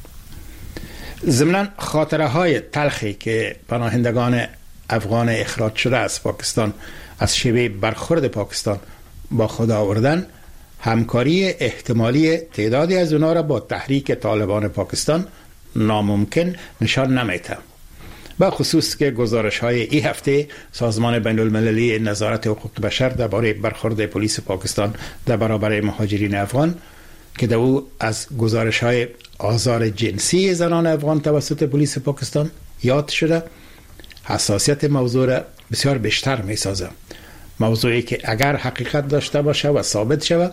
ضمناً خاطره های تلخی که پناهندگان افغان اخراج شده از پاکستان از شیوه برخورد پاکستان با خود آوردن، همکاری احتمالی تعدادی از اونا را با تحریک طالبان پاکستان ناممکن نشان نمیده. با خصوص که گزارش های این هفته سازمان بین المللی نظارت حقوق بشر درباره برخورد پلیس پاکستان در برابر مهاجرین افغان که در او از گزارش های آزار جنسی زنان افغان توسط پلیس پاکستان یاد شده، حساسیت موضوع را بسیار بیشتر می سازه. موضوعی که اگر حقیقت داشته باشه و ثابت شود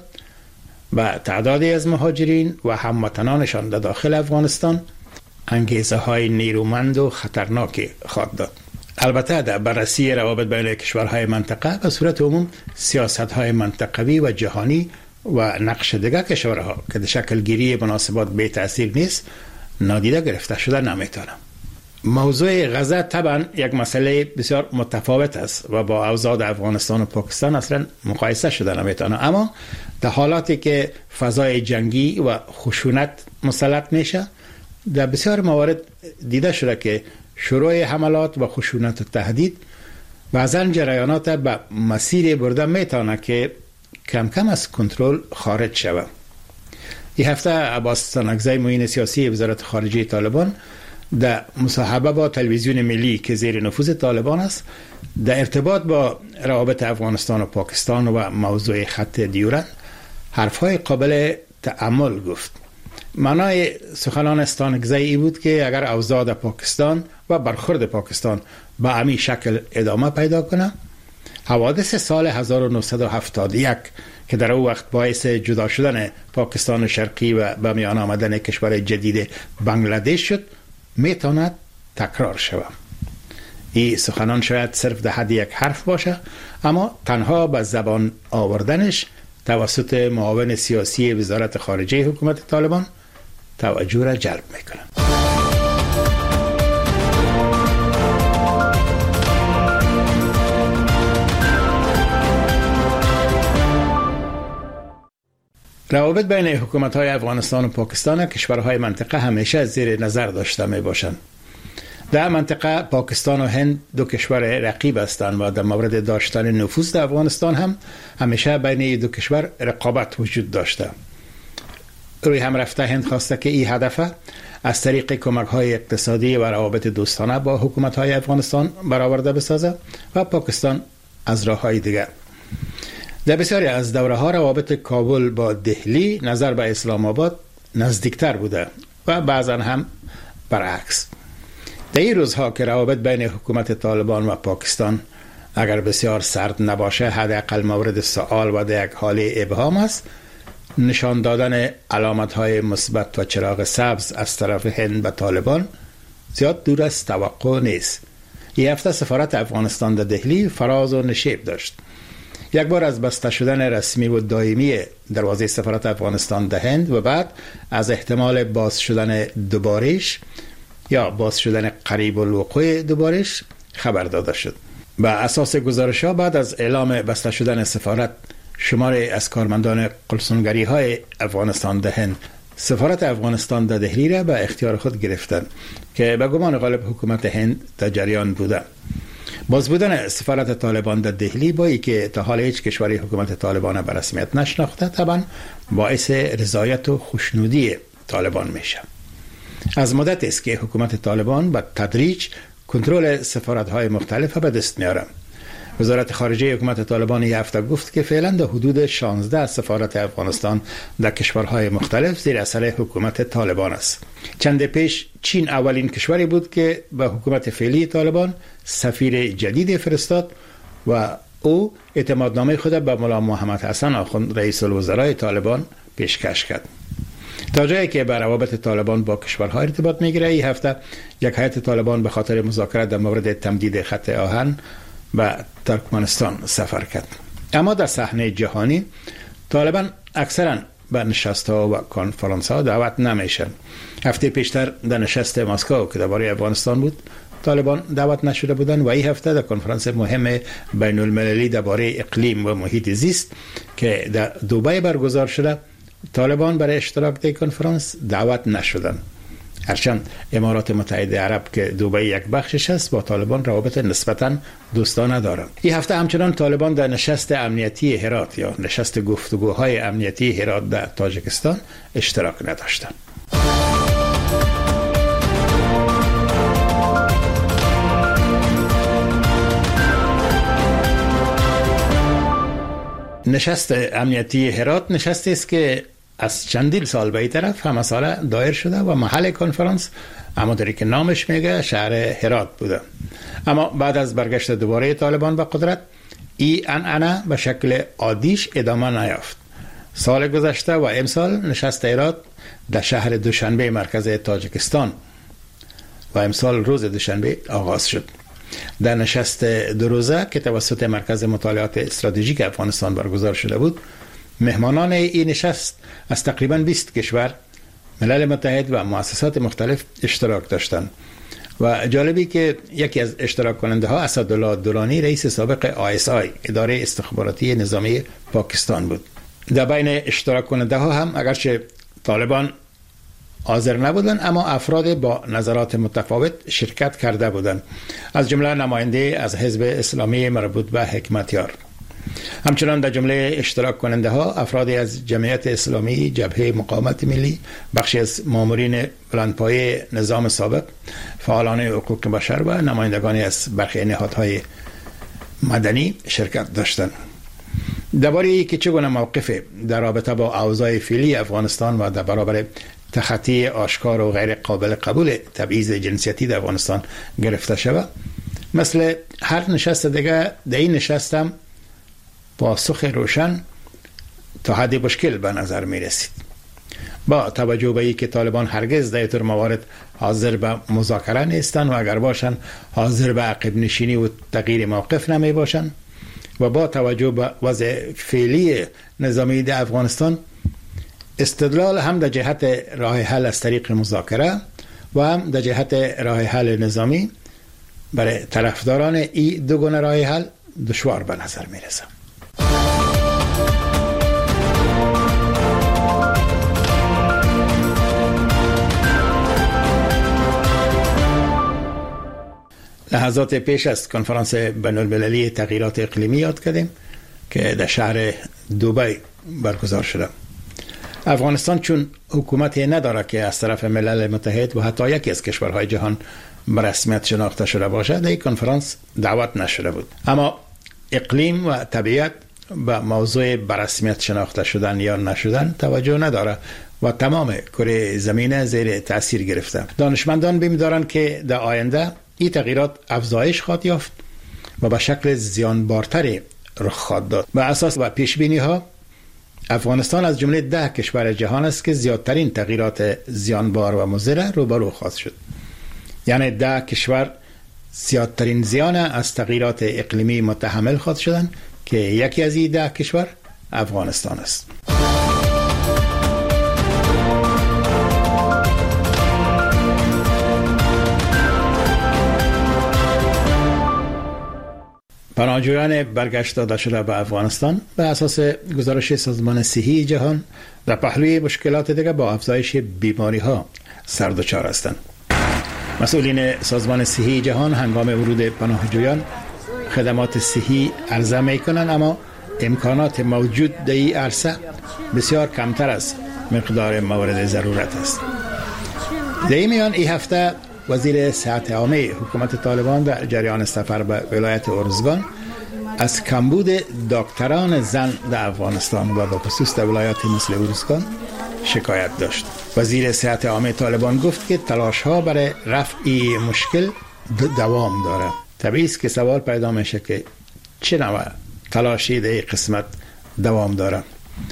و تعدادی از مهاجرین و هموطنانشان در داخل افغانستان انگیزه های نیرومند و خطرناکی خواهد داد. البته در بررسی روابط بین کشورهای منطقه به صورت عموم سیاست های منطقوی و جهانی و نقش دیگر کشورها که در شکل گیری مناسبات بی تأثیر نیست نادیده گرفته شده نمیتونه. موضوع غزه طبعا یک مسئله بسیار متفاوت است و با اوضاع افغانستان و پاکستان اصلا مقایسه شده نمیتونه، اما در حالاتی که فضای جنگی و خشونت مسلط میشه در بسیار موارد دیده شده که شروع حملات و خشونت و تهدید بعضا جریانات به مسیر برده میتونه که کم کم از کنترل خارج شود. این هفته عباس سنگزی معین سیاسی وزارت خارجه طالبان در مصاحبه با تلویزیون ملی که زیر نفوذ طالبان است در ارتباط با روابط افغانستان و پاکستان و موضوع خط دیورند حرفهای قابل تأمل گفت. معنای سخنان استانگزی ای بود که اگر اوضاع در پاکستان و برخورد پاکستان به همین شکل ادامه پیدا کنه، حوادث سال هزار و نهصد و هفتاد و یک که در او وقت باعث جدا شدن پاکستان شرقی و به میان آمدن کشور جدید بنگلادش شد میتواند تکرار شود. این سخنان شاید صرف در حد یک حرف باشه، اما تنها به زبان آوردنش توسط معاون سیاسی وزارت خارجه حکومت طالبان توجه را جلب میکنه. روابط بین حکومت‌های افغانستان و پاکستان و کشورهای منطقه همیشه زیر نظر داشته می باشند. در منطقه پاکستان و هند دو کشور رقیب هستند و در مورد داشتن نفوذ در افغانستان هم همیشه بین این دو کشور رقابت وجود داشته. روی هم رفته هند خواسته که این هدف از طریق کمک‌های اقتصادی و روابط دوستانه با حکومت‌های افغانستان برآورده بسازه و پاکستان از راه‌های دیگر. در بسیاری از دوره‌ها روابط کابل با دهلی نظر به اسلام آباد نزدیکتر بوده و بعضا هم برعکس. در این روزها که روابط بین حکومت طالبان و پاکستان اگر بسیار سرد نباشه حداقل مورد سوال و در یک حال ابهام است، نشان دادن علامت‌های مثبت و چراغ سبز از طرف هند به طالبان زیاد دور از توقع نیست. این هفته سفارت افغانستان در دهلی فراز و نشیب داشت. یک بار از بسته شدن رسمی و دائمی دروازه سفارت افغانستان در هند و بعد از احتمال باز شدن دوبارش یا باز شدن قریب الوقوع دوبارش خبر داده شد. بر اساس گزارش‌ها بعد از اعلام بسته شدن سفارت، شماری از کارمندان قلسنگری های افغانستان در هند سفارت افغانستان در دهلی را به اختیار خود گرفتند که به گمان غالب حکومت هند در جریان بوده. باز بودن سفارت طالبان در دهلی با ای که تا حال هیچ کشوری حکومت طالبان به رسمیت نشناخته طبعا باعث رضایت و خوشنودی طالبان میشه. از مدت است که حکومت طالبان به تدریج کنترل سفارت‌های مختلف به دست میاره. وزارت خارجه حکومت طالبان این هفته گفت که فعلا در حدود شانزده سفارت افغانستان در کشورهای مختلف زیر اثر حکومت طالبان است. چند پیش چین اولین کشوری بود که به حکومت فعلی طالبان سفیر جدید فرستاد و او اعتمادنامه خود به مولا محمد حسن آخوند رئیس الوزرای طالبان پیشکش کرد. تا جایی که بر روابط طالبان با کشورها ارتباط میگیره، این هفته یک هیئت طالبان به خاطر مذاکرات در مورد تمدید خط آهن به ترکمنستان سفر کرد. اما در صحنه جهانی طالبان اکثرا به نشست‌ها و کنفرانس‌ها دعوت نمیشن. هفته پیشتر در نشست مسکو که درباره افغانستان بود، طالبان دعوت نشده بودند و این هفته در کنفرانس مهم بین المللی درباره اقلیم و محیط زیست که در دبی برگزار شده، طالبان برای اشتراک در کنفرانس دعوت نشدند. هرچند امارات متحده عرب که دبی یک بخشش است با طالبان روابط نسبتاً دوستانه دارند. این هفته همچنان طالبان در نشست امنیتی هرات یا نشست گفتگوهای امنیتی هرات در تاجیکستان اشتراک نداشتند. نشست امنیتی هرات نشستی است که از چندین سال به این طرف همه ساله دایر شده و محل کنفرانس همونطوری که نامش میگه شهر هرات بوده. اما بعد از برگشت دوباره طالبان به قدرت، این عنعنه به شکل عادیش ادامه نیافت. سال گذشته و امسال نشست هرات در شهر دوشنبه مرکز تاجیکستان و امسال روز دوشنبه آغاز شد. در نشست دو روزه که توسط مرکز مطالعات استراتژیک افغانستان برگزار شده بود، مهمانان این نشست از تقریباً بیست کشور، ملل متحد و مؤسسات مختلف اشتراک داشتند و جالبی که یکی از اشتراک کننده ها اسدالله درانی رئیس سابق آی اس آی اداره استخباراتی نظامی پاکستان بود. در بین اشتراک کننده ها هم اگرچه طالبان حاضر نبودند اما افراد با نظرات متفاوت شرکت کرده بودند، از جمله نماینده از حزب اسلامی مربوط به حکمتیار. همچنان در جمله اشتراک کننده ها افرادی از جمعیت اسلامی، جبهه مقاومت ملی، بخشی از مامورین بلندپایه نظام سابق، فعالان حقوق بشر و نمایندگانی از برخی نهادهای مدنی شرکت داشتند. درباره که چگونه موقف در رابطه با اوضاع فعلی افغانستان و در برابر تخطی آشکار و غیر قابل قبول تبعیض جنسیتی در افغانستان گرفته شود، مثل هر نشست دیگه در این نشست هم پاسخ روشن تا حد مشکل به نظر می رسید. با توجه به اینکه طالبان هرگز در اینطور موارد حاضر به مذاکره نیستند و اگر باشند حاضر به عقب نشینی و تغییر موقف نمی باشند و با توجه به وضع فعلی نظامی در افغانستان، استدلال هم در جهت راه حل از طریق مذاکره و هم در جهت راه حل نظامی برای طرفداران این دو گونه راه حل دشوار به نظر می رسد. لحظات پیش از کنفرانس بین المللی تغییرات اقلیمی یاد کردیم که در شهر دبی برگزار شده. افغانستان چون حکومتی نداره که از طرف ملل متحد و حتی یکی از کشورهای جهان به رسمیت شناخته شده باشد، در این کنفرانس دعوت نشده بود. اما اقلیم و طبیعت به موضوع به رسمیت شناخته شدن یا نشدن توجه نداره و تمام کره زمین زیر تاثیر گرفته. دانشمندان بیم دارند که در آینده این تغییرات افزایش خواهد یافت و به شکل زیانبارتری رخ خواهد داد. به اساس و پیش بینی ها، افغانستان از جمله ده کشور جهان است که زیادترین تغییرات زیانبار و مضر روبرو خواهد شد. یعنی ده کشور زیادترین زیان از تغییرات اقلیمی متحمل خواهد شدند که یکی از این ده کشور افغانستان است. پناهجویان برگشت داده شده به افغانستان به اساس گزارش سازمان صحی جهان در پهلوی مشکلات دیگر با افزایش بیماری ها سر و چار هستند. مسئولین سازمان صحی جهان هنگام ورود پناهجویان خدمات صحی عرضه می کنند، اما امکانات موجود در این عرصه بسیار کمتر از مقدار مورد ضرورت است. در این میان این هفته وزیر صحت عامه حکومت طالبان در جریان سفر به ولایت ارزگان از کمبود دکتران زن در افغانستان و به خصوص در ولایات مثل ارزگان شکایت داشت. وزیر صحت عامه طالبان گفت که تلاش ها برای رفع این مشکل دوام داره. طبیعی است که سوال پیدا میشه که چه نوع تلاشی در این قسمت دوام داره.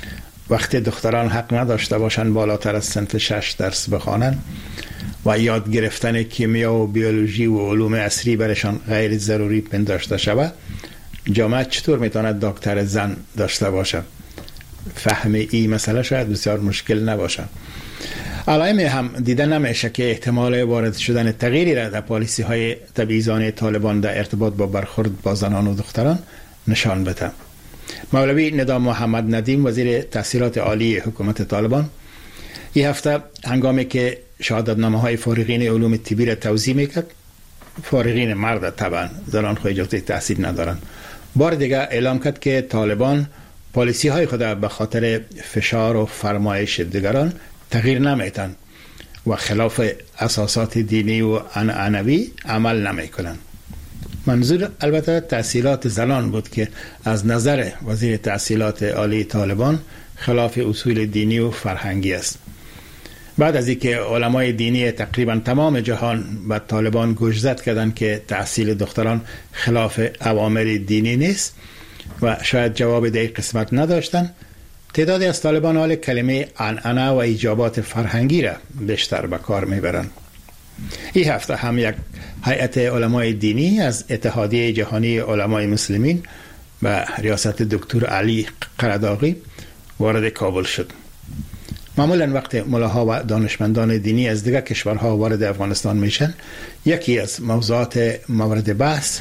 وقتی دختران حق نداشته باشند بالاتر از صنف شش درس بخوانند و یاد گرفتن کیمیا و بیولوژی و علوم عصری برشان غیر ضروری پنداشته شود، جامعه چطور میتواند دکتر زن داشته باشد؟ فهم این مسئله شاید بسیار مشکل نباشد. علائم هم دیده نمیشه که احتمال وارد شدن تغییری را در پالیسی های تبعیضانه طالبان در ارتباط با برخورد با زنان و دختران نشان بده. مولوی ندام محمد ندیم وزیر تحصیلات عالی حکومت طالبان این هفته هنگامی که شهادتنامه های فارغین علوم طبی را توزیع میکرد، فارغین مرد طبعا، زنان خود اجازه تحصیل ندارن، بار دیگه اعلام کرد که طالبان پالیسی های خود به خاطر فشار و فرمایش دیگران تغییر نمیتن و خلاف اساسات دینی و عنعنوی عمل نمیکنن. منظور البته تحصیلات زنان بود که از نظر وزیر تحصیلات عالی طالبان خلاف اصول دینی و فرهنگی است. بعد از اینکه علمای دینی تقریبا تمام جهان به طالبان گوش زد کردند که تحصیل دختران خلاف اوامر دینی نیست و شاید جواب در قسمت نداشتند، تعدادی از طالبان حال کلمه عنعنه و ایجابات فرهنگی را بیشتر به کار میبرند. این هفته هم یک هیئت علمای دینی از اتحادیه جهانی علمای مسلمین به ریاست دکتر علی قرداغی وارد کابل شد. معمولا وقت ملاها و دانشمندان دینی از دیگر کشورها وارد افغانستان میشن، یکی از موضوعات مورد بحث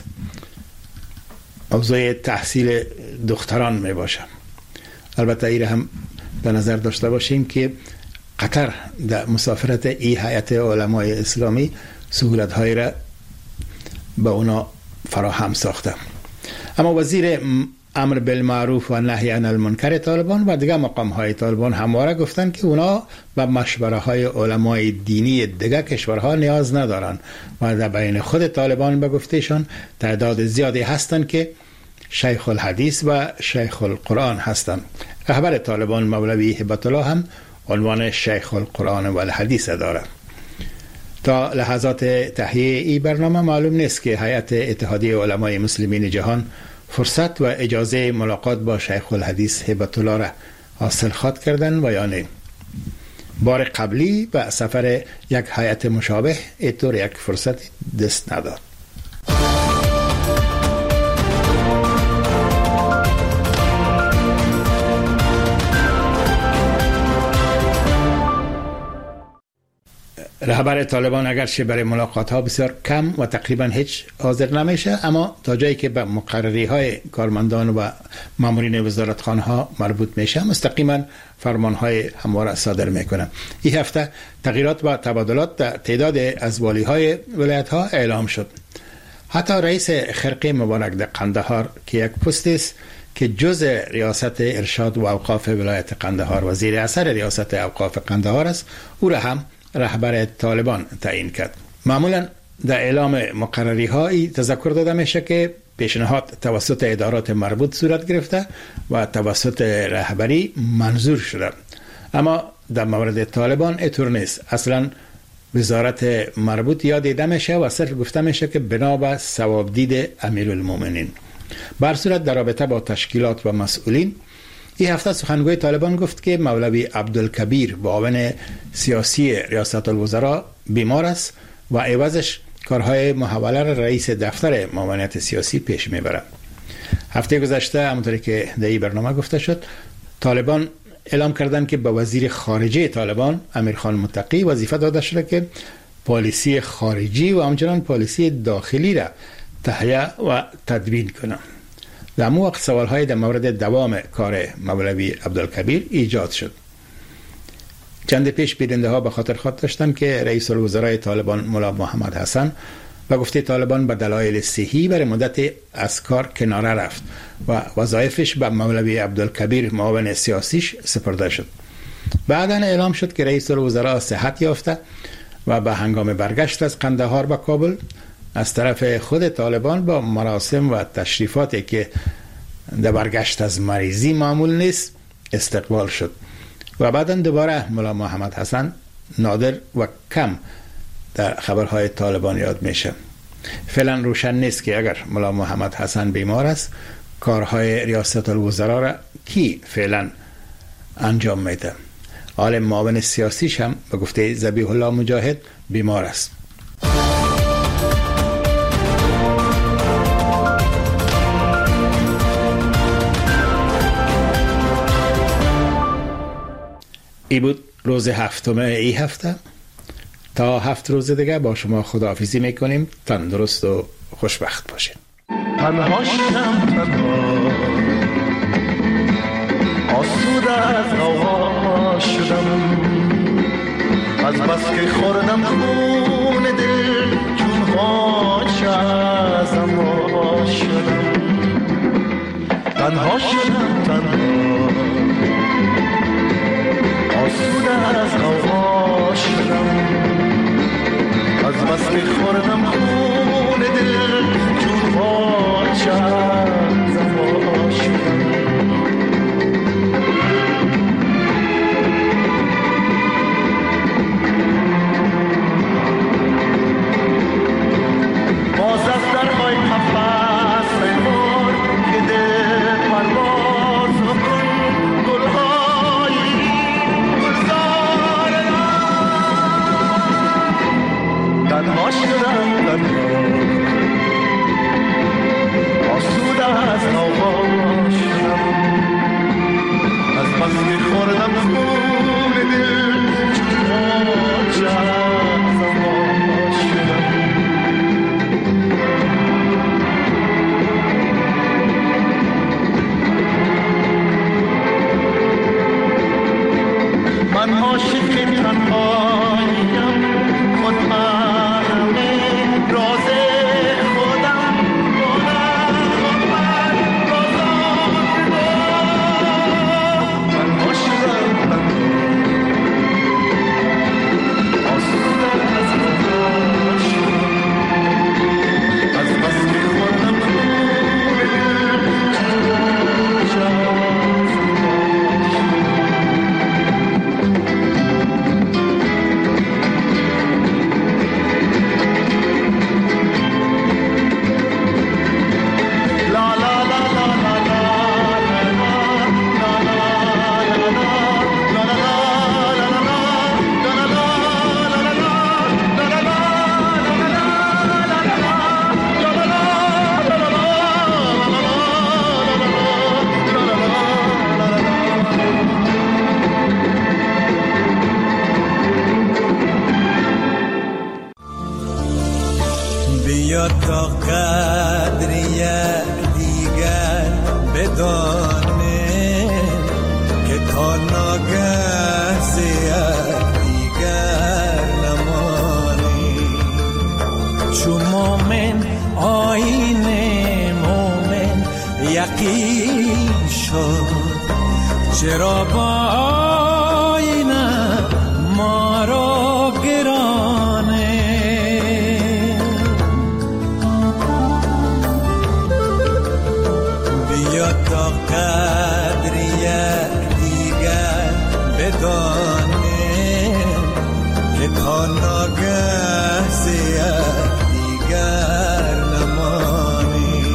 موضوع تحصیل دختران می باشه. البته این هم به نظر داشته باشیم که قطر در مسافرت این هیئت علمای اسلامی سهولت های را به اونا فراهم ساخته. اما وزیر امر بالمعروف و نهی عن المنکر طالبان و دیگر مقام های طالبان همواره گفتن که اونا به مشوره های علمای دینی دیگر کشورها نیاز ندارن و در بین خود طالبان به گفتهشان تعداد زیادی هستند که شیخ الحدیث و شیخ القرآن هستند. رهبر طالبان مولوی هبت الله هم عنوان شیخ القرآن و الحدیث دارد. تا لحظات تهیه این برنامه معلوم نیست که هیئت اتحادیه علمای مسلمین جهان فرصت و اجازه ملاقات با شیخ الحدیث هبت الله را حاصل خواد کردن و یا نه. بار قبلی به سفر یک هیئت مشابه اینطور یک فرصت دست نداد. رهبر طالبان اگرچه برای ملاقات ها بسیار کم و تقریبا هیچ حاضر نمیشه، اما تا جایی که به مقرری های کارمندان و مامورین وزارتخانه ها مربوط میشه مستقیما فرمان های همواره صادر میکنه. این هفته تغییرات و تبادلات در تعداد از والی های ولایت ها اعلام شد. حتی رئیس خرقه مبارک در قندهار که یک پست است که جز ریاست ارشاد و اوقاف ولایت قندهار و زیر اثر ریاست اوقاف قندهار است، او را هم رهبر طالبان تعیین کرد. معمولا در اعلام مقرری هایی تذکر داده میشه که پیشنهاد توسط ادارات مربوط صورت گرفته و توسط رهبری منظور شده، اما در مورد طالبان اینطور نیست. اصلا وزارت مربوط یاد دیده میشه و صرف گفته میشه که بنا به ثوابدید امیرالمومنین. بر صورت در رابطه با تشکیلات و مسئولین، این هفته سخنگوی طالبان گفت که مولوی عبدالکبیر معاون سیاسی ریاست الوزراء بیمار است و عوضش کارهای محوله را رئیس دفتر معاونت سیاسی پیش میبره. هفته گذشته همونطوری که در این برنامه گفته شد، طالبان اعلام کردند که به وزیر خارجه طالبان امیرخان متقی وظیفه داده شده که پالیسی خارجی و همچنان پالیسی داخلی را تهیه و تدوین کنه. در همون وقت سوالهای در مورد دوام کار مولوی عبدالکبیر ایجاد شد. چند پیش بیننده ها به خاطر خود داشتن که رئیس الوزراء طالبان مولا محمد حسن و گفته طالبان به دلایل صحی برای مدت از کار کناره رفت و وظایفش به مولوی عبدالکبیر معاون سیاسیش سپرده شد. بعداً اعلام شد که رئیس الوزراء صحت یافته و به هنگام برگشت از قندهار به کابل از طرف خود طالبان با مراسم و تشریفاتی که در برگشت از مریضی معمول نیست استقبال شد و بعداً دوباره مولا محمد حسن نادر و کم در خبرهای طالبان یاد میشه. فعلا روشن نیست که اگر مولا محمد حسن بیمار است، کارهای ریاست الوزراء را کی فعلا انجام میده. حال معاون سیاسیش هم به گفته ذبیح الله مجاهد بیمار است. ای بود روز هفتم ای هفته. تا هفت روز دیگه با شما خداحافظی میکنیم. تندرست و خوشبخت باشین. تنها شدم، تنها آسوده از غوغا شدم، از بس که خوردم خون دل چون غاچه ازم وا شدم. تنها شدم، تنها آسوده از غوغا شدم، از بس که خوردم خون دل چون غاچه ازم وا شدم. باز از درهای قفس ببار که دل پرواز کن، گلهای گلزار تنها شدم، تنها آسوده از غوغا شدم، از بس که خوردم خون دل چون غاچه ازم وا شدم. من عاشق تنهاییم، خود محرم راز خودم، خودم من بازم من عاشقم، آسوده از غوغا شدم، از بس که خوردم خون دل چون بیا تا قدر یک دیگر بدانه که تا ناگه ز یک دیگر نمانی. چو مومن آیین مومن یقین شد، چرا با آینه ما را گرانه. تا قدر یک دیگر بدانه که تا ناگه ز یک دیگر نمانی.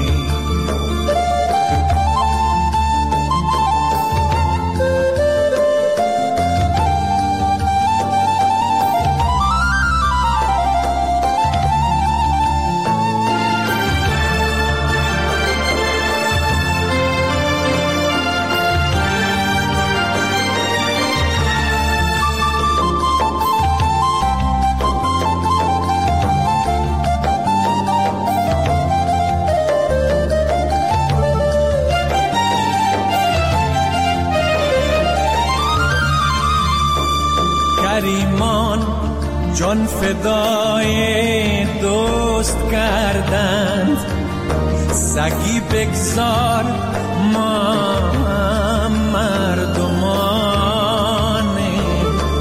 کریمان جان فدای دوست کردند، سگی بگذار ما مردمانه.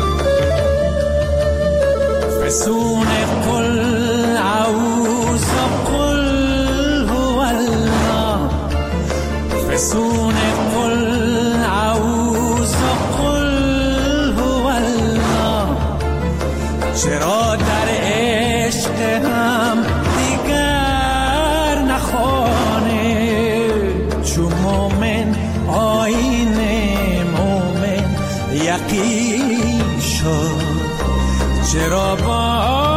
فسون قل اعوذ قل هو الله، فسون قل اعوذ قل هو الله. چرا در عشق هم دیگر نخوانه؟ چو مومن آیین مومن یقین شد چرا با